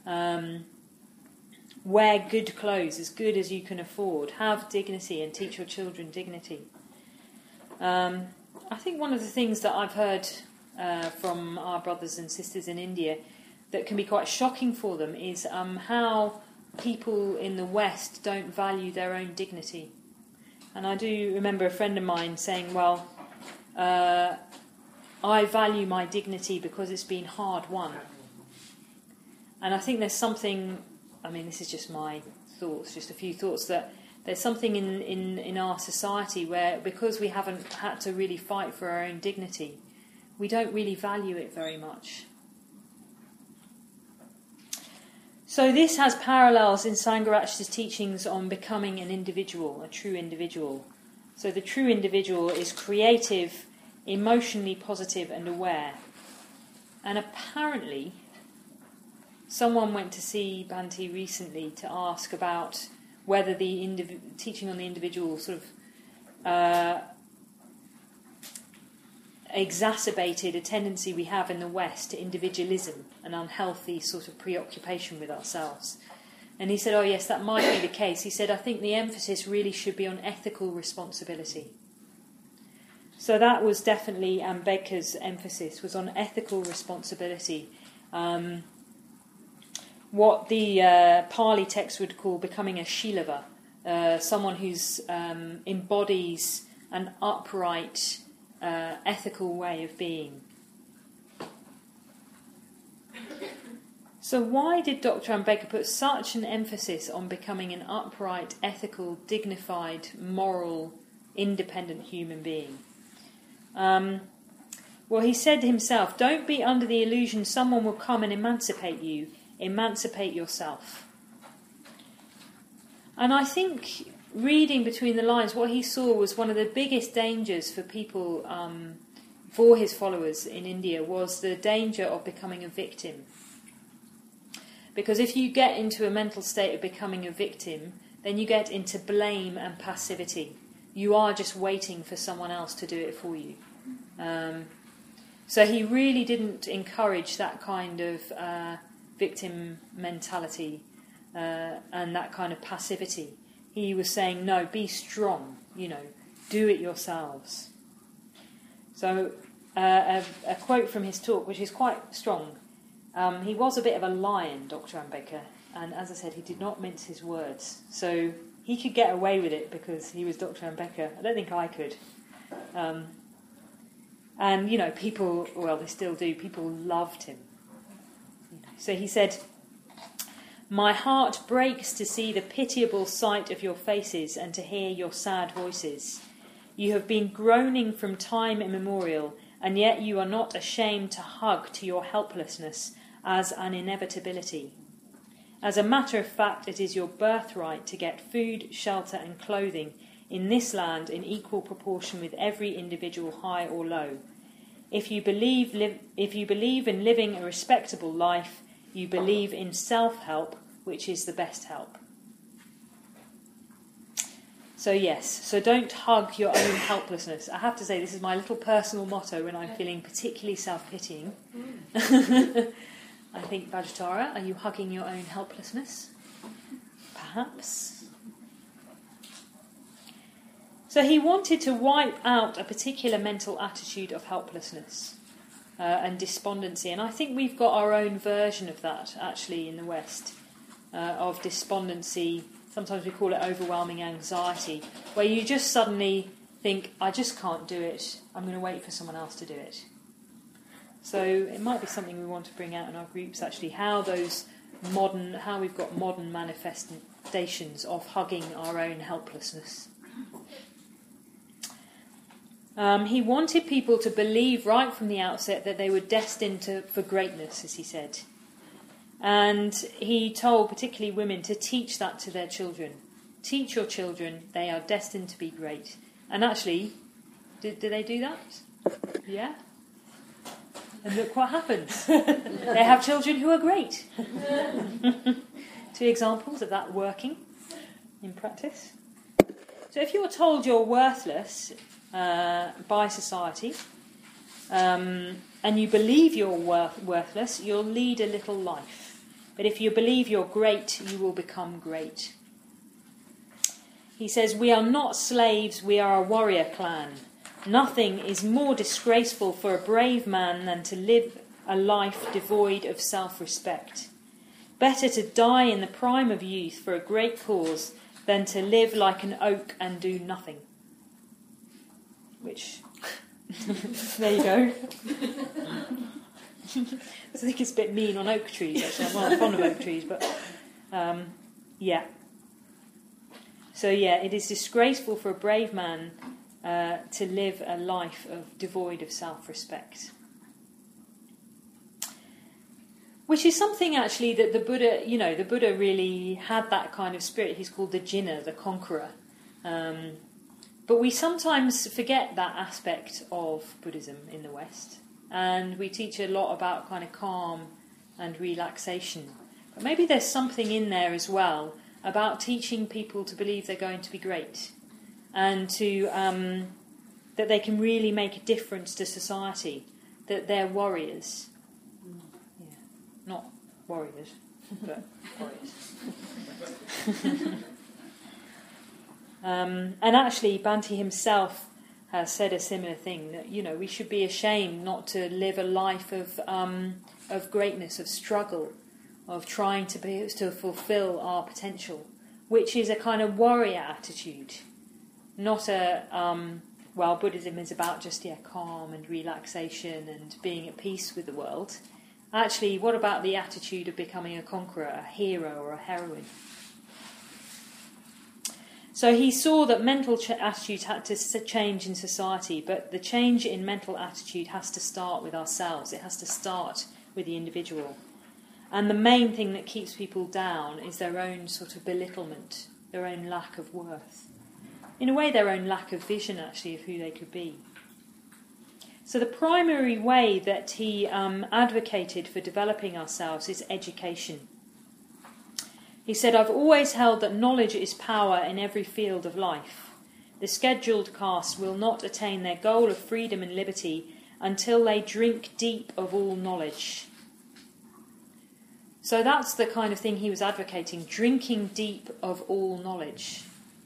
Wear good clothes, as good as you can afford. Have dignity and teach your children dignity. I think one of the things that I've heard from our brothers and sisters in India that can be quite shocking for them is how people in the West don't value their own dignity. And I do remember a friend of mine saying, well, I value my dignity because it's been hard won. And I think there's something... this is just my thoughts, just a few thoughts, that there's something in our society where, because we haven't had to really fight for our own dignity, we don't really value it very much. So this has parallels in Sangharakshita's teachings on becoming an individual, a true individual. So the true individual is creative, emotionally positive and aware. And apparently... someone went to see Bhante recently to ask about whether the teaching on the individual sort of exacerbated a tendency we have in the West to individualism, an unhealthy sort of preoccupation with ourselves. And he said, oh yes, that might be the case. He said, I think the emphasis really should be on ethical responsibility. So that was definitely Ambedkar's emphasis, was on ethical responsibility. What the Pali text would call becoming a Shilava, someone who's embodies an upright, ethical way of being. So why did Dr. Ambedkar put such an emphasis on becoming an upright, ethical, dignified, moral, independent human being? Well, he said himself, don't be under the illusion someone will come and emancipate you. Emancipate yourself. And I think, reading between the lines, what he saw was one of the biggest dangers for people, for his followers in India, was the danger of becoming a victim. Because if you get into a mental state of becoming a victim, then you get into blame and passivity. You are just waiting for someone else to do it for you. So he really didn't encourage that kind of victim mentality and that kind of passivity. He was saying, no, be strong, do it yourselves. So a quote from his talk, which is quite strong. He was a bit of a lion, Dr. Ambedkar, and as I said, he did not mince his words. So he could get away with it because he was Dr. Ambedkar. I don't think I could. And, people, well, they still do, people loved him. So he said, my heart breaks to see the pitiable sight of your faces and to hear your sad voices. You have been groaning from time immemorial, and yet you are not ashamed to hug to your helplessness as an inevitability. As a matter of fact, it is your birthright to get food, shelter and clothing in this land in equal proportion with every individual, high or low. If you believe in living a respectable life, you believe in self-help, which is the best help. So yes, so don't hug your own helplessness. I have to say, this is my little personal motto when I'm feeling particularly self-pitying. I think, Bhajatara, are you hugging your own helplessness? Perhaps. So he wanted to wipe out a particular mental attitude of helplessness and despondency. And I think we've got our own version of that, actually, in the West, of despondency. Sometimes we call it overwhelming anxiety, where you just suddenly think, I just can't do it. I'm going to wait for someone else to do it. So it might be something we want to bring out in our groups, actually, how we've got modern manifestations of hugging our own helplessness. He wanted people to believe right from the outset that they were destined for greatness, as he said. And he told particularly women to teach that to their children. Teach your children, they are destined to be great. And actually, did they do that? Yeah? And look what happens. They have children who are great. 2 examples of that working in practice. So if you're told you're worthless by society, and you believe you're worthless, you'll lead a little life. But if you believe you're great, you will become great. He says, we are not slaves, we are a warrior clan. Nothing is more disgraceful for a brave man than to live a life devoid of self-respect. Better to die in the prime of youth for a great cause than to live like an oak and do nothing. Which, there you go. I think it's a bit mean on oak trees, actually. I'm rather fond of oak trees, but yeah. So yeah, it is disgraceful for a brave man to live a life devoid of self-respect. Which is something actually that the Buddha really had that kind of spirit. He's called the Jinna, the conqueror. But we sometimes forget that aspect of Buddhism in the West. And we teach a lot about kind of calm and relaxation. But maybe there's something in there as well about teaching people to believe they're going to be great. And to that they can really make a difference to society. That they're warriors. Yeah. Not warriors, but warriors. And actually, Bhante himself has said a similar thing, that, you know, we should be ashamed not to live a life of greatness, of struggle, of trying to fulfill our potential, which is a kind of warrior attitude, not a Buddhism is about just calm and relaxation and being at peace with the world. Actually, what about the attitude of becoming a conqueror, a hero or a heroine? So he saw that mental attitudes had to change in society, but the change in mental attitude has to start with ourselves. It has to start with the individual. And the main thing that keeps people down is their own sort of belittlement, their own lack of worth. In a way, their own lack of vision, actually, of who they could be. So the primary way that he advocated for developing ourselves is education. He said, "I've always held that knowledge is power in every field of life. The scheduled caste will not attain their goal of freedom and liberty until they drink deep of all knowledge." So that's the kind of thing he was advocating, drinking deep of all knowledge.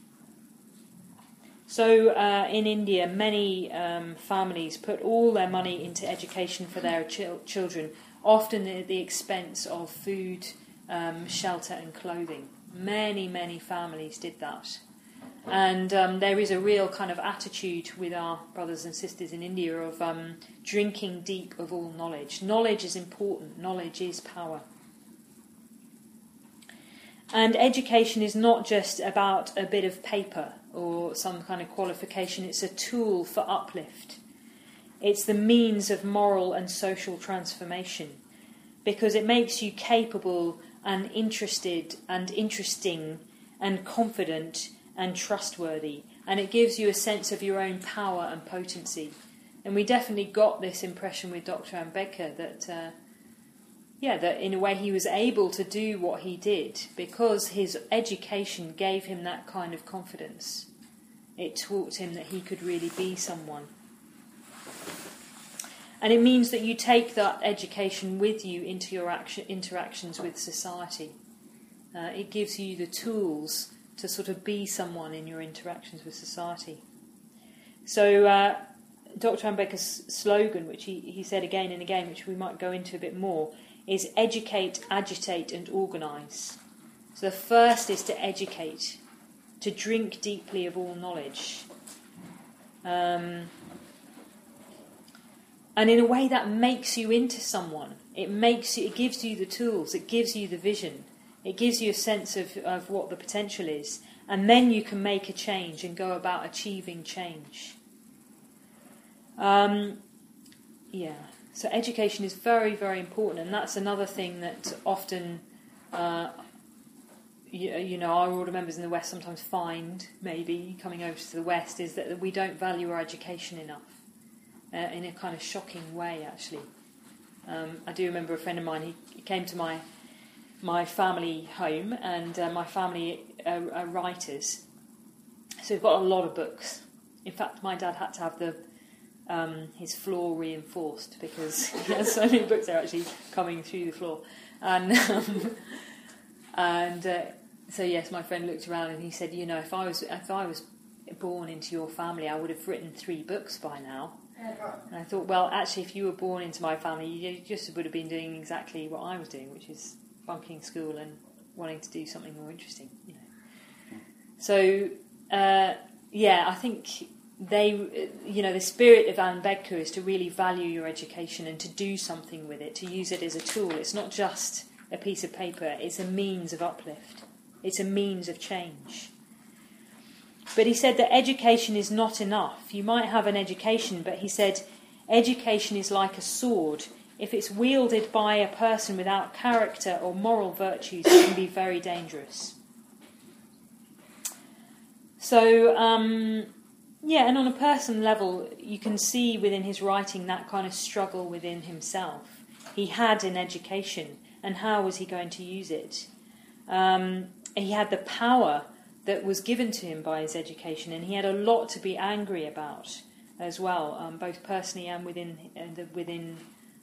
So in India, many families put all their money into education for their children, often at the expense of food, shelter and clothing. Many families did that. And there is a real kind of attitude with our brothers and sisters in India of drinking deep of all knowledge. Knowledge is important. Knowledge is power. And education is not just about a bit of paper or some kind of qualification. It's a tool for uplift. It's the means of moral and social transformation, because it makes you capable and interested and interesting and confident and trustworthy, and it gives you a sense of your own power and potency. And we definitely got this impression with Dr. Ambedkar that that in a way he was able to do what he did because his education gave him that kind of confidence. It taught him that he could really be someone. And it means that you take that education with you into your interactions with society. It gives you the tools to sort of be someone in your interactions with society. So Dr. Ambedkar's slogan, which he said again and again, which we might go into a bit more, is educate, agitate and organise. So the first is to educate, to drink deeply of all knowledge. And in a way that makes you into someone. It gives you the tools, it gives you the vision, it gives you a sense of what the potential is, and then you can make a change and go about achieving change. So education is very, very important, and that's another thing that often, our order members in the West sometimes find, maybe coming over to the West, is that we don't value our education enough, in a kind of shocking way, actually. I do remember a friend of mine, he came to my family home, and my family are writers, so we've got a lot of books. In fact, my dad had to have his floor reinforced because he has so many books that are actually coming through the floor. So yes, my friend looked around and he said, if I was born into your family, I would have written 3 books by now. And I thought, well, actually, if you were born into my family, you just would have been doing exactly what I was doing, which is bunking school and wanting to do something more interesting. So I think the spirit of Ambedkar is to really value your education and to do something with it, to use it as a tool. It's not just a piece of paper, it's a means of uplift. It's a means of change. But he said that education is not enough. You might have an education, but he said education is like a sword. If it's wielded by a person without character or moral virtues, it can be very dangerous. So, and on a personal level, you can see within his writing that kind of struggle within himself. He had an education, and how was he going to use it? He had the power that was given to him by his education, and he had a lot to be angry about as well, both personally and within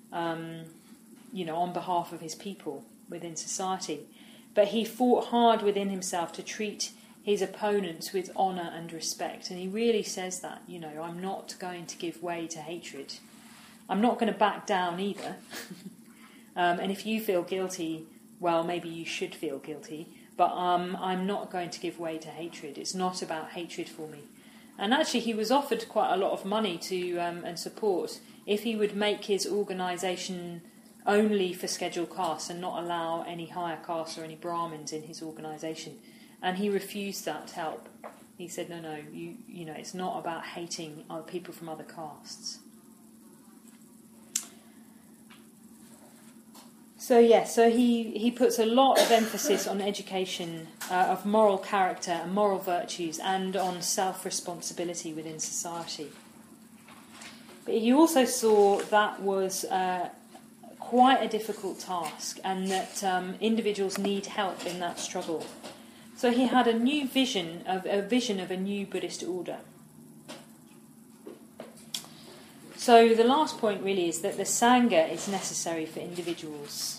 on behalf of his people within society. But he fought hard within himself to treat his opponents with honour and respect. And he really says that, I'm not going to give way to hatred. I'm not going to back down either. And if you feel guilty, well, maybe you should feel guilty. But I'm not going to give way to hatred. It's not about hatred for me. And actually, he was offered quite a lot of money to and support if he would make his organisation only for scheduled castes and not allow any higher castes or any Brahmins in his organisation. And he refused that help. He said, no, it's not about hating other people from other castes. So he puts a lot of emphasis on education of moral character and moral virtues and on self-responsibility within society. But he also saw that was quite a difficult task and that individuals need help in that struggle. So he had a vision of a new Buddhist order. So the last point really is that the Sangha is necessary for individuals.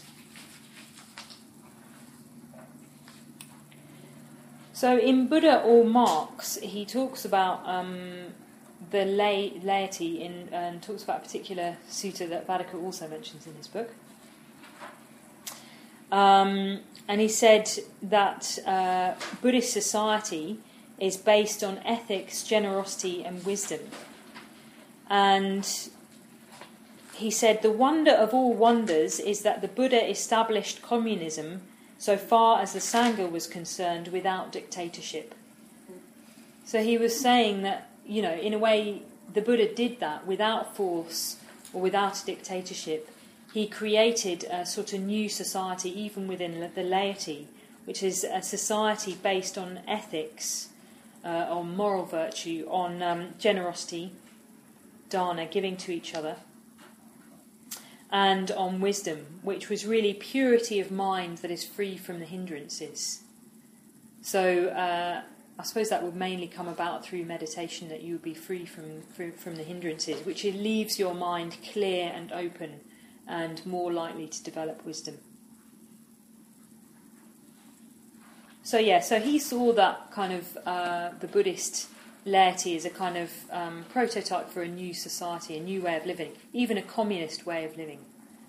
So in Buddha or Marx, he talks about the laity and talks about a particular sutta that Vadaka also mentions in his book. And he said that Buddhist society is based on ethics, generosity and wisdom. And he said the wonder of all wonders is that the Buddha established communism so far as the Sangha was concerned without dictatorship. So he was saying that, in a way, the Buddha did that without force or without a dictatorship. He created a sort of new society, even within the laity, which is a society based on ethics, on moral virtue, on generosity, dana, giving to each other, and on wisdom, which was really purity of mind that is free from the hindrances. So I suppose that would mainly come about through meditation, that you would be free from the hindrances, which leaves your mind clear and open and more likely to develop wisdom. So he saw that kind of the Buddhist laity as a kind of prototype for a new society, a new way of living, even a communist way of living.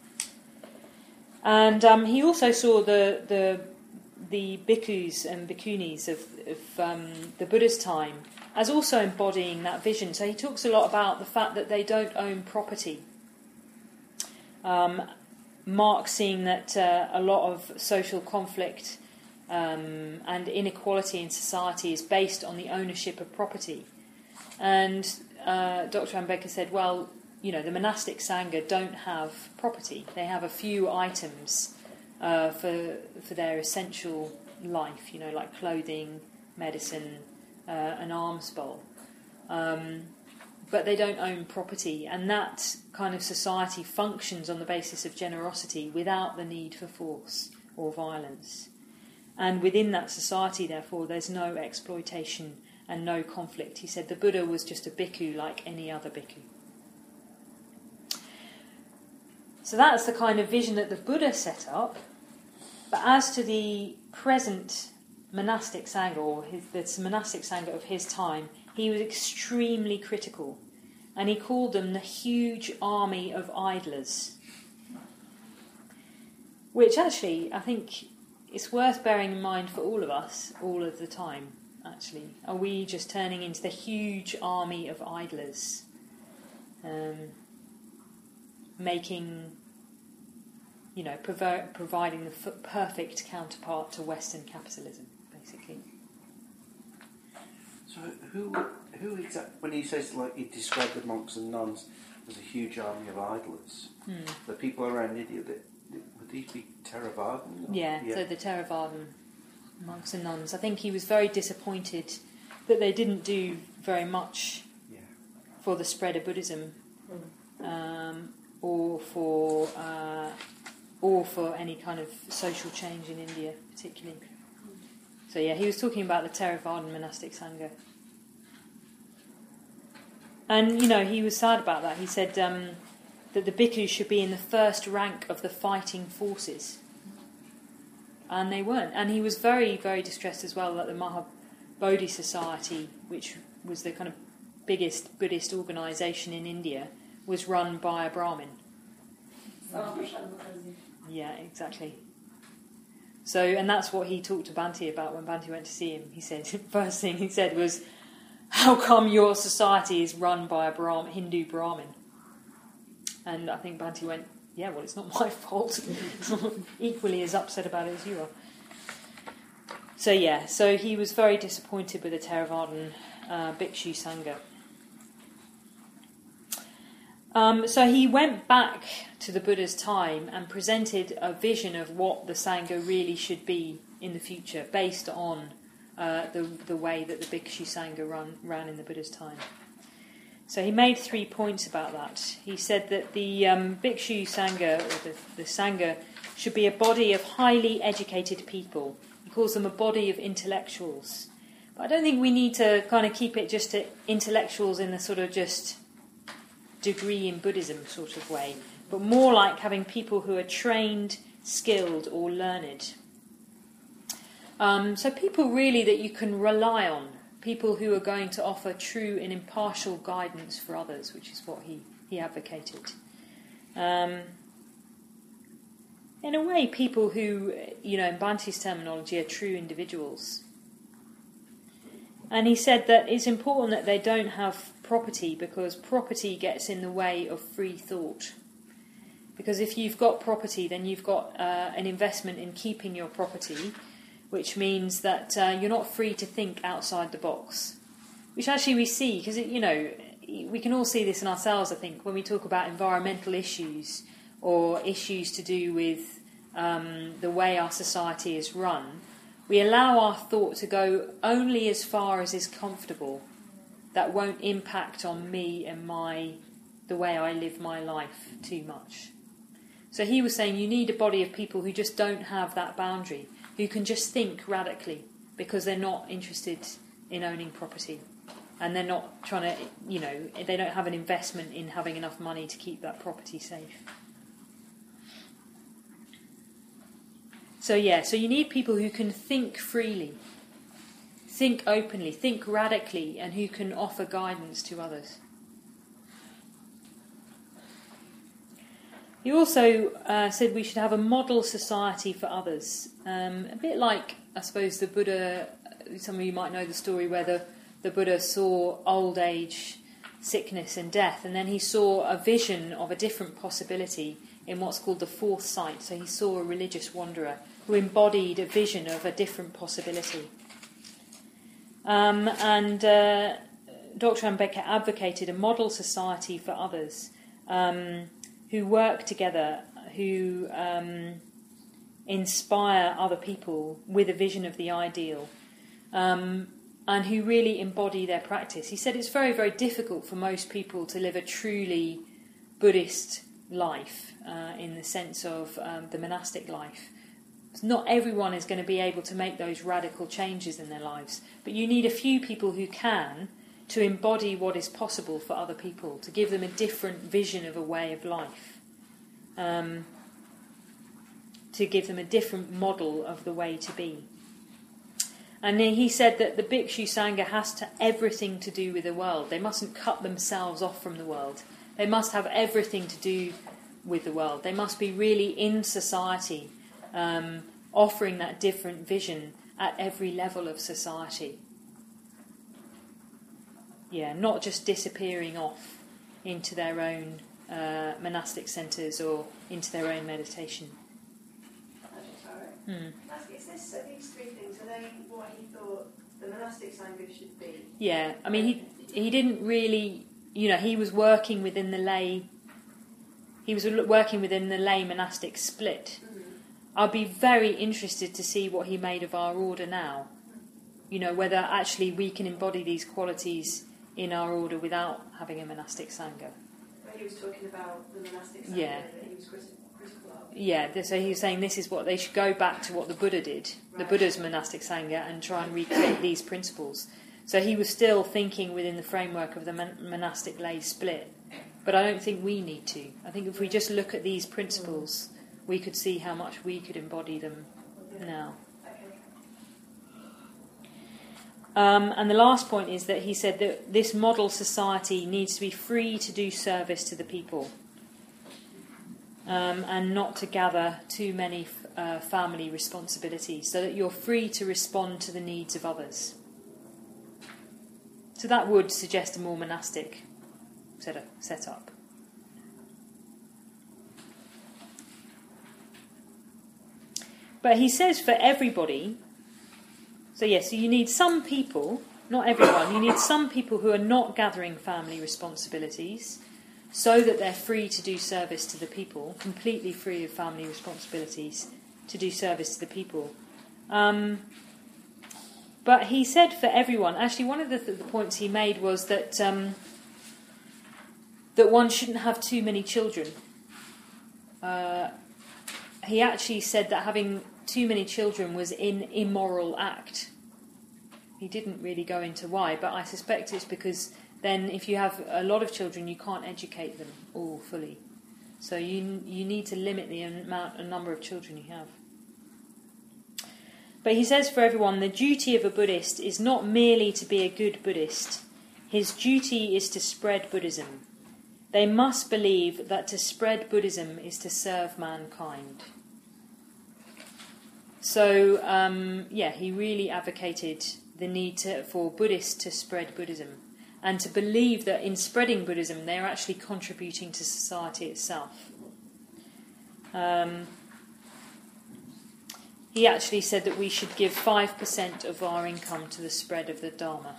And he also saw the bhikkhus and bhikkhunis of the Buddha's time as also embodying that vision. So he talks a lot about the fact that they don't own property. Marx seeing that a lot of social conflict and inequality in society is based on the ownership of property. And Dr. Ambedkar said, well, the monastic Sangha don't have property. They have a few items for their essential life, like clothing, medicine, an alms bowl. But they don't own property, and that kind of society functions on the basis of generosity without the need for force or violence. And within that society, therefore, there's no exploitation and no conflict. He said the Buddha was just a bhikkhu like any other bhikkhu. So that's the kind of vision that the Buddha set up. But as to the present monastic Sangha, or the monastic Sangha of his time, he was extremely critical. And he called them the huge army of idlers. Which actually, I think, it's worth bearing in mind for all of us, all of the time, actually. Are we just turning into the huge army of idlers? Making, providing the perfect counterpart to Western capitalism, basically. So who exactly, when he says, he described the monks and nuns as a huge army of idlers, the people around India, would these be Theravadan? Yeah, so the Theravadan monks and nuns. I think he was very disappointed that they didn't do very much for the spread of Buddhism, or for any kind of social change in India, particularly. So he was talking about the Theravadan monastic Sangha. And, he was sad about that. He said that the bhikkhus should be in the first rank of the fighting forces. And they weren't. And he was very, very distressed as well that the Bodhi Society, which was the kind of biggest Buddhist organisation in India, was run by a Brahmin. Yeah, exactly. So, and that's what he talked to Bhante about when Bhante went to see him. He said, first thing he said was, "How come your society is run by a Hindu Brahmin?" And I think Bhante went, "Yeah, well, it's not my fault." Equally as upset about it as you are. So he was very disappointed with the Theravadan Bhikshu Sangha. So he went back to the Buddha's time and presented a vision of what the Sangha really should be in the future, based on the way that the Bhikshu Sangha ran in the Buddha's time. So he made 3 points about that. He said that the Bhikshu Sangha, or the Sangha, should be a body of highly educated people. He calls them a body of intellectuals. But I don't think we need to kind of keep it just to intellectuals in the sort of just degree in Buddhism sort of way, but more like having people who are trained, skilled or learned. So people really that you can rely on, people who are going to offer true and impartial guidance for others, which is what he advocated. In a way, people who, in Bhante's terminology, are true individuals. And he said that it's important that they don't have property, because property gets in the way of free thought. Because if you've got property, then you've got an investment in keeping your property, which means that you're not free to think outside the box. Which actually we see, because we can all see this in ourselves, I think, when we talk about environmental issues or issues to do with the way our society is run. We allow our thought to go only as far as is comfortable. That won't impact on me and the way I live my life too much. So he was saying you need a body of people who just don't have that boundary, who can just think radically, because they're not interested in owning property. And they're not trying to, they don't have an investment in having enough money to keep that property safe. So you need people who can think freely, think openly, think radically, and who can offer guidance to others. He also said we should have a model society for others. A bit like, I suppose, the Buddha, some of you might know the story where the Buddha saw old age, sickness and death, and then he saw a vision of a different possibility in what's called the fourth sight. So he saw a religious wanderer who embodied a vision of a different possibility. And Dr. Ambedkar advocated a model society for others who work together, who inspire other people with a vision of the ideal, and who really embody their practice. He said it's very, very difficult for most people to live a truly Buddhist life in the sense of the monastic life. Not everyone is going to be able to make those radical changes in their lives, but you need a few people who can to embody what is possible for other people, to give them a different vision of a way of life, to give them a different model of the way to be. And then he said that the Bhikshu Sangha has everything to do with the world. They mustn't cut themselves off from the world. They must have everything to do with the world. They must be really in society, offering that different vision at every level of society. Yeah, not just disappearing off into their own monastic centres or into their own meditation. Is this these three things, are they what he thought the monastic Sangha should be? Yeah, I mean, he didn't really, he was working within the lay. He was working within the lay monastic split. I'd be very interested to see what he made of our order now. Whether actually we can embody these qualities in our order without having a monastic Sangha. But he was talking about the monastic Sangha that he was critical of. Yeah, so he was saying this is what they should go back to what the Buddha did, the Buddha's monastic Sangha, and try and recreate these principles. So he was still thinking within the framework of the monastic lay split. But I don't think we need to. I think if we just look at these principles, we could see how much we could embody them now. And the last point is that he said that this model society needs to be free to do service to the people, and not to gather too many family responsibilities, so that you're free to respond to the needs of others. So that would suggest a more monastic setup. But he says for everybody, so you need some people, not everyone, you need some people who are not gathering family responsibilities so that they're free to do service to the people, completely free of family responsibilities to do service to the people. But he said for everyone, actually one of the points he made was that that one shouldn't have too many children. He actually said that having too many children was an immoral act. He didn't really go into why, but I suspect it's because then if you have a lot of children, you can't educate them all fully. So you need to limit the number of children you have. But he says for everyone, the duty of a Buddhist is not merely to be a good Buddhist. His duty is to spread Buddhism. They must believe that to spread Buddhism is to serve mankind. So, he really advocated the need for Buddhists to spread Buddhism, and to believe that in spreading Buddhism they're actually contributing to society itself. He actually said that we should give 5% of our income to the spread of the Dharma.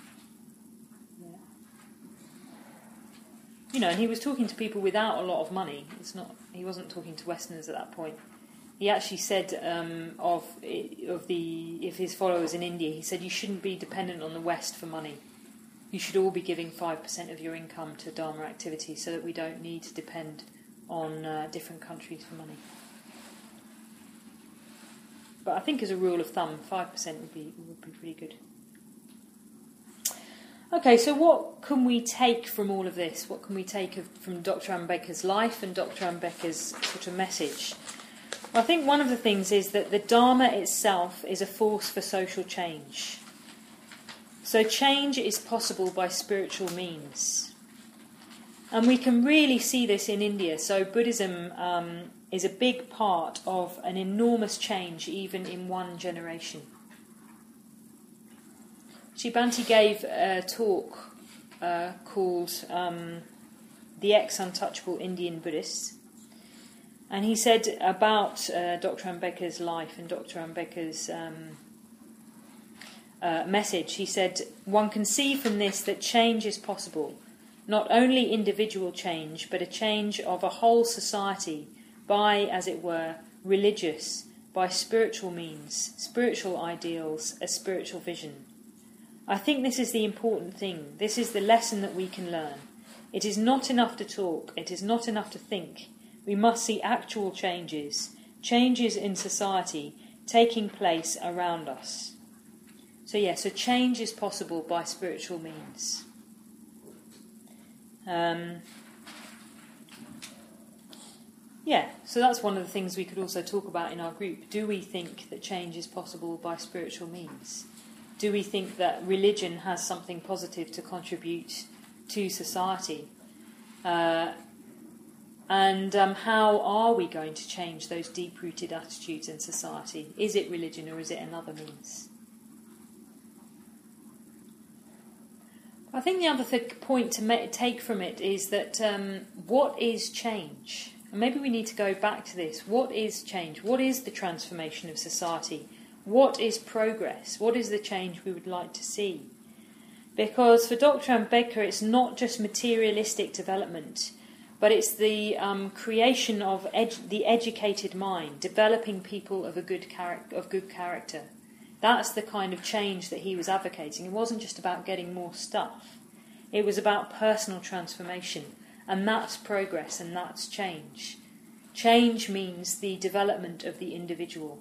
Yeah. And he was talking to people without a lot of money. He wasn't talking to Westerners at that point. He actually said of his followers in India, he said you shouldn't be dependent on the West for money. You should all be giving 5% of your income to Dharma activities so that we don't need to depend on different countries for money. But I think as a rule of thumb, 5% would be pretty good. Okay, so what can we take from all of this? What can we take from Dr. Ambedkar's life and Dr. Ambedkar's sort of message? Well, I think one of the things is that the Dharma itself is a force for social change. So change is possible by spiritual means. And we can really see this in India. So Buddhism is a big part of an enormous change even in one generation. Bhante gave a talk called The Ex-Untouchable Indian Buddhists. And he said about Dr. Ambedkar's life and Dr. Ambedkar's message, he said, one can see from this that change is possible. Not only individual change, but a change of a whole society by, as it were, religious, by spiritual means, spiritual ideals, a spiritual vision. I think this is the important thing. This is the lesson that we can learn. It is not enough to talk. It is not enough to think. We must see actual changes in society taking place around us. So change is possible by spiritual means. So that's one of the things we could also talk about in our group. Do we think that change is possible by spiritual means? Do we think that religion has something positive to contribute to society? And how are we going to change those deep-rooted attitudes in society? Is it religion or is it another means? I think the other point to take from it is that what is change? And maybe we need to go back to this. What is change? What is the transformation of society? What is progress? What is the change we would like to see? Because for Dr. Ambedkar, it's not just materialistic development, but it's the creation of the educated mind, developing people of good character. That's the kind of change that he was advocating. It wasn't just about getting more stuff. It was about personal transformation, and that's progress and that's change. Change means the development of the individual.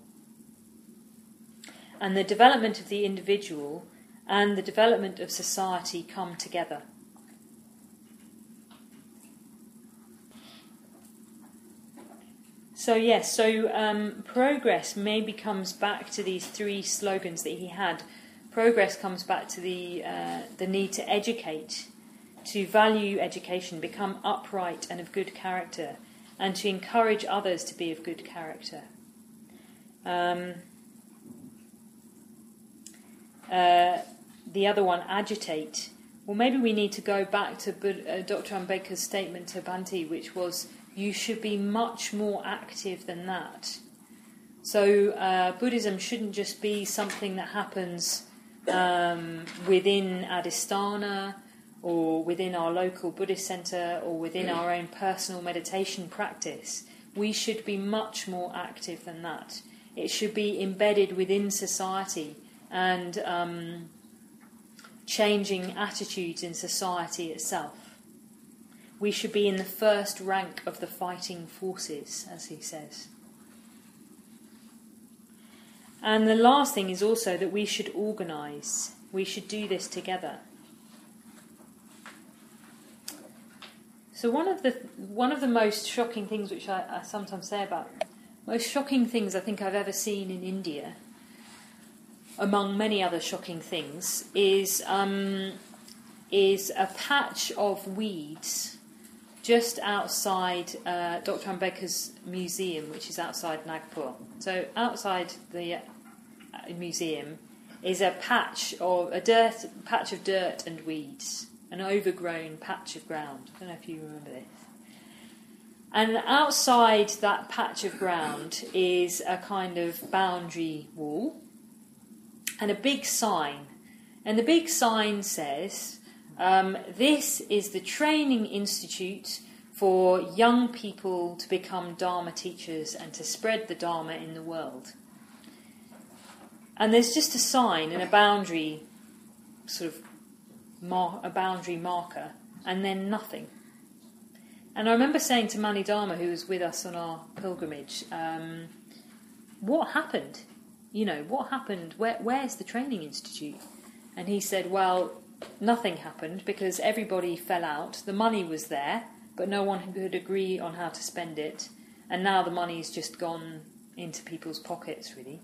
And the development of the individual and the development of society come together. So progress maybe comes back to these three slogans that he had Progress comes back to the need to educate, to value education, become upright and of good character, and to encourage others to be of good character. The other one, agitate. Well, maybe we need to go back to Dr. Ambedkar's statement to Bhante, which was, you should be much more active than that. So Buddhism shouldn't just be something that happens within Adhisthana or within our local Buddhist centre or within our own personal meditation practice. We should be much more active than that. It should be embedded within society and changing attitudes in society itself. We should be in the first rank of the fighting forces, as he says. And the last thing is also that we should organise. We should do this together. So one of the most shocking things, which I sometimes say about, most shocking things I think I've ever seen in India, among many other shocking things, is a patch of weeds just outside Dr. Ambedkar's museum, which is outside Nagpur. So outside the museum is a patch of dirt and weeds, an overgrown patch of ground. I don't know if you remember this. And outside that patch of ground is a kind of boundary wall and a big sign. And the big sign says, this is the training institute for young people to become Dharma teachers and to spread the Dharma in the world. And there's just a sign and a boundary, sort of a boundary marker, and then nothing. And I remember saying to Mani Dharma, who was with us on our pilgrimage, what happened? What happened? Where's the training institute? And he said, well, nothing happened because everybody fell out. The money was there, but no one could agree on how to spend it. And now the money's just gone into people's pockets, really.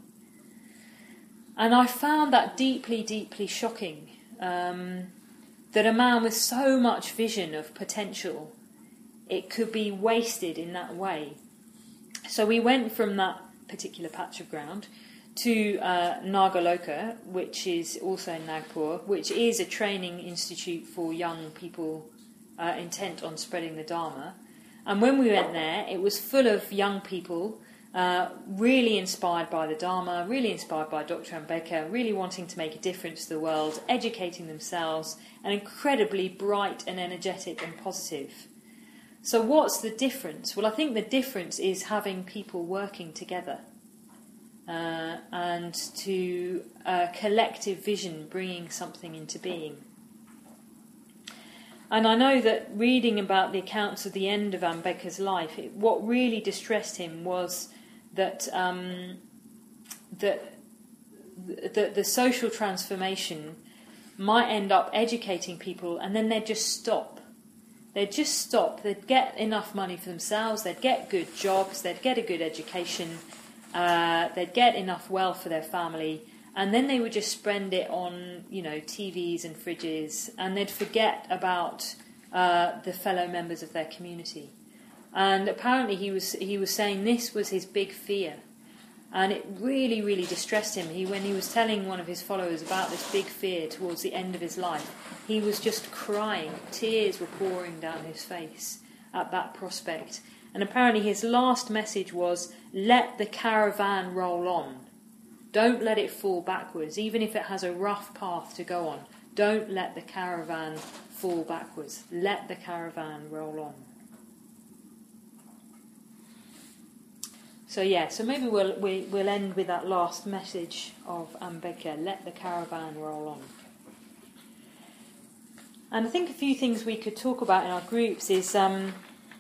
And I found that deeply, deeply shocking, that a man with so much vision of potential, it could be wasted in that way. So we went from that particular patch of ground to Nagaloka, which is also in Nagpur, which is a training institute for young people intent on spreading the Dharma. And when we went there, it was full of young people really inspired by the Dharma, really inspired by Dr. Ambedkar, really wanting to make a difference to the world, educating themselves, and incredibly bright and energetic and positive. So what's the difference? Well, I think the difference is having people working together and to collective vision bringing something into being. And I know that reading about the accounts of the end of Ambedkar's life, what really distressed him was that the social transformation might end up educating people and then they'd just stop. They'd just stop. They'd get enough money for themselves, they'd get good jobs, they'd get a good education, they'd get enough wealth for their family, and then they would just spend it on, TVs and fridges, and they'd forget about the fellow members of their community. And apparently he was saying this was his big fear, and it really, really distressed him. When he was telling one of his followers about this big fear towards the end of his life, he was just crying. Tears were pouring down his face at that prospect. And apparently his last message was, let the caravan roll on. Don't let it fall backwards, even if it has a rough path to go on. Don't let the caravan fall backwards. Let the caravan roll on. So maybe we'll end with that last message of Ambedkar, let the caravan roll on. And I think a few things we could talk about in our groups is, how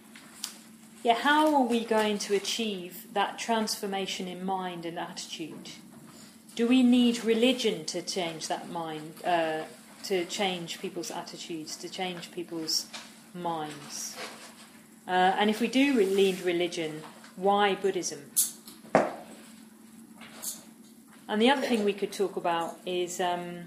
are we going to achieve that transformation in mind and attitude? Do we need religion to change that mind, to change people's attitudes, to change people's minds? And if we do need religion, why Buddhism? And the other thing we could talk about is, maybe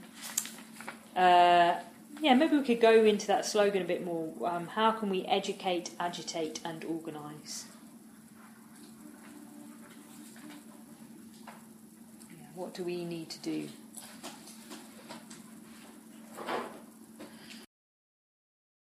we could go into that slogan a bit more. How can we educate, agitate, and organise? What do we need to do?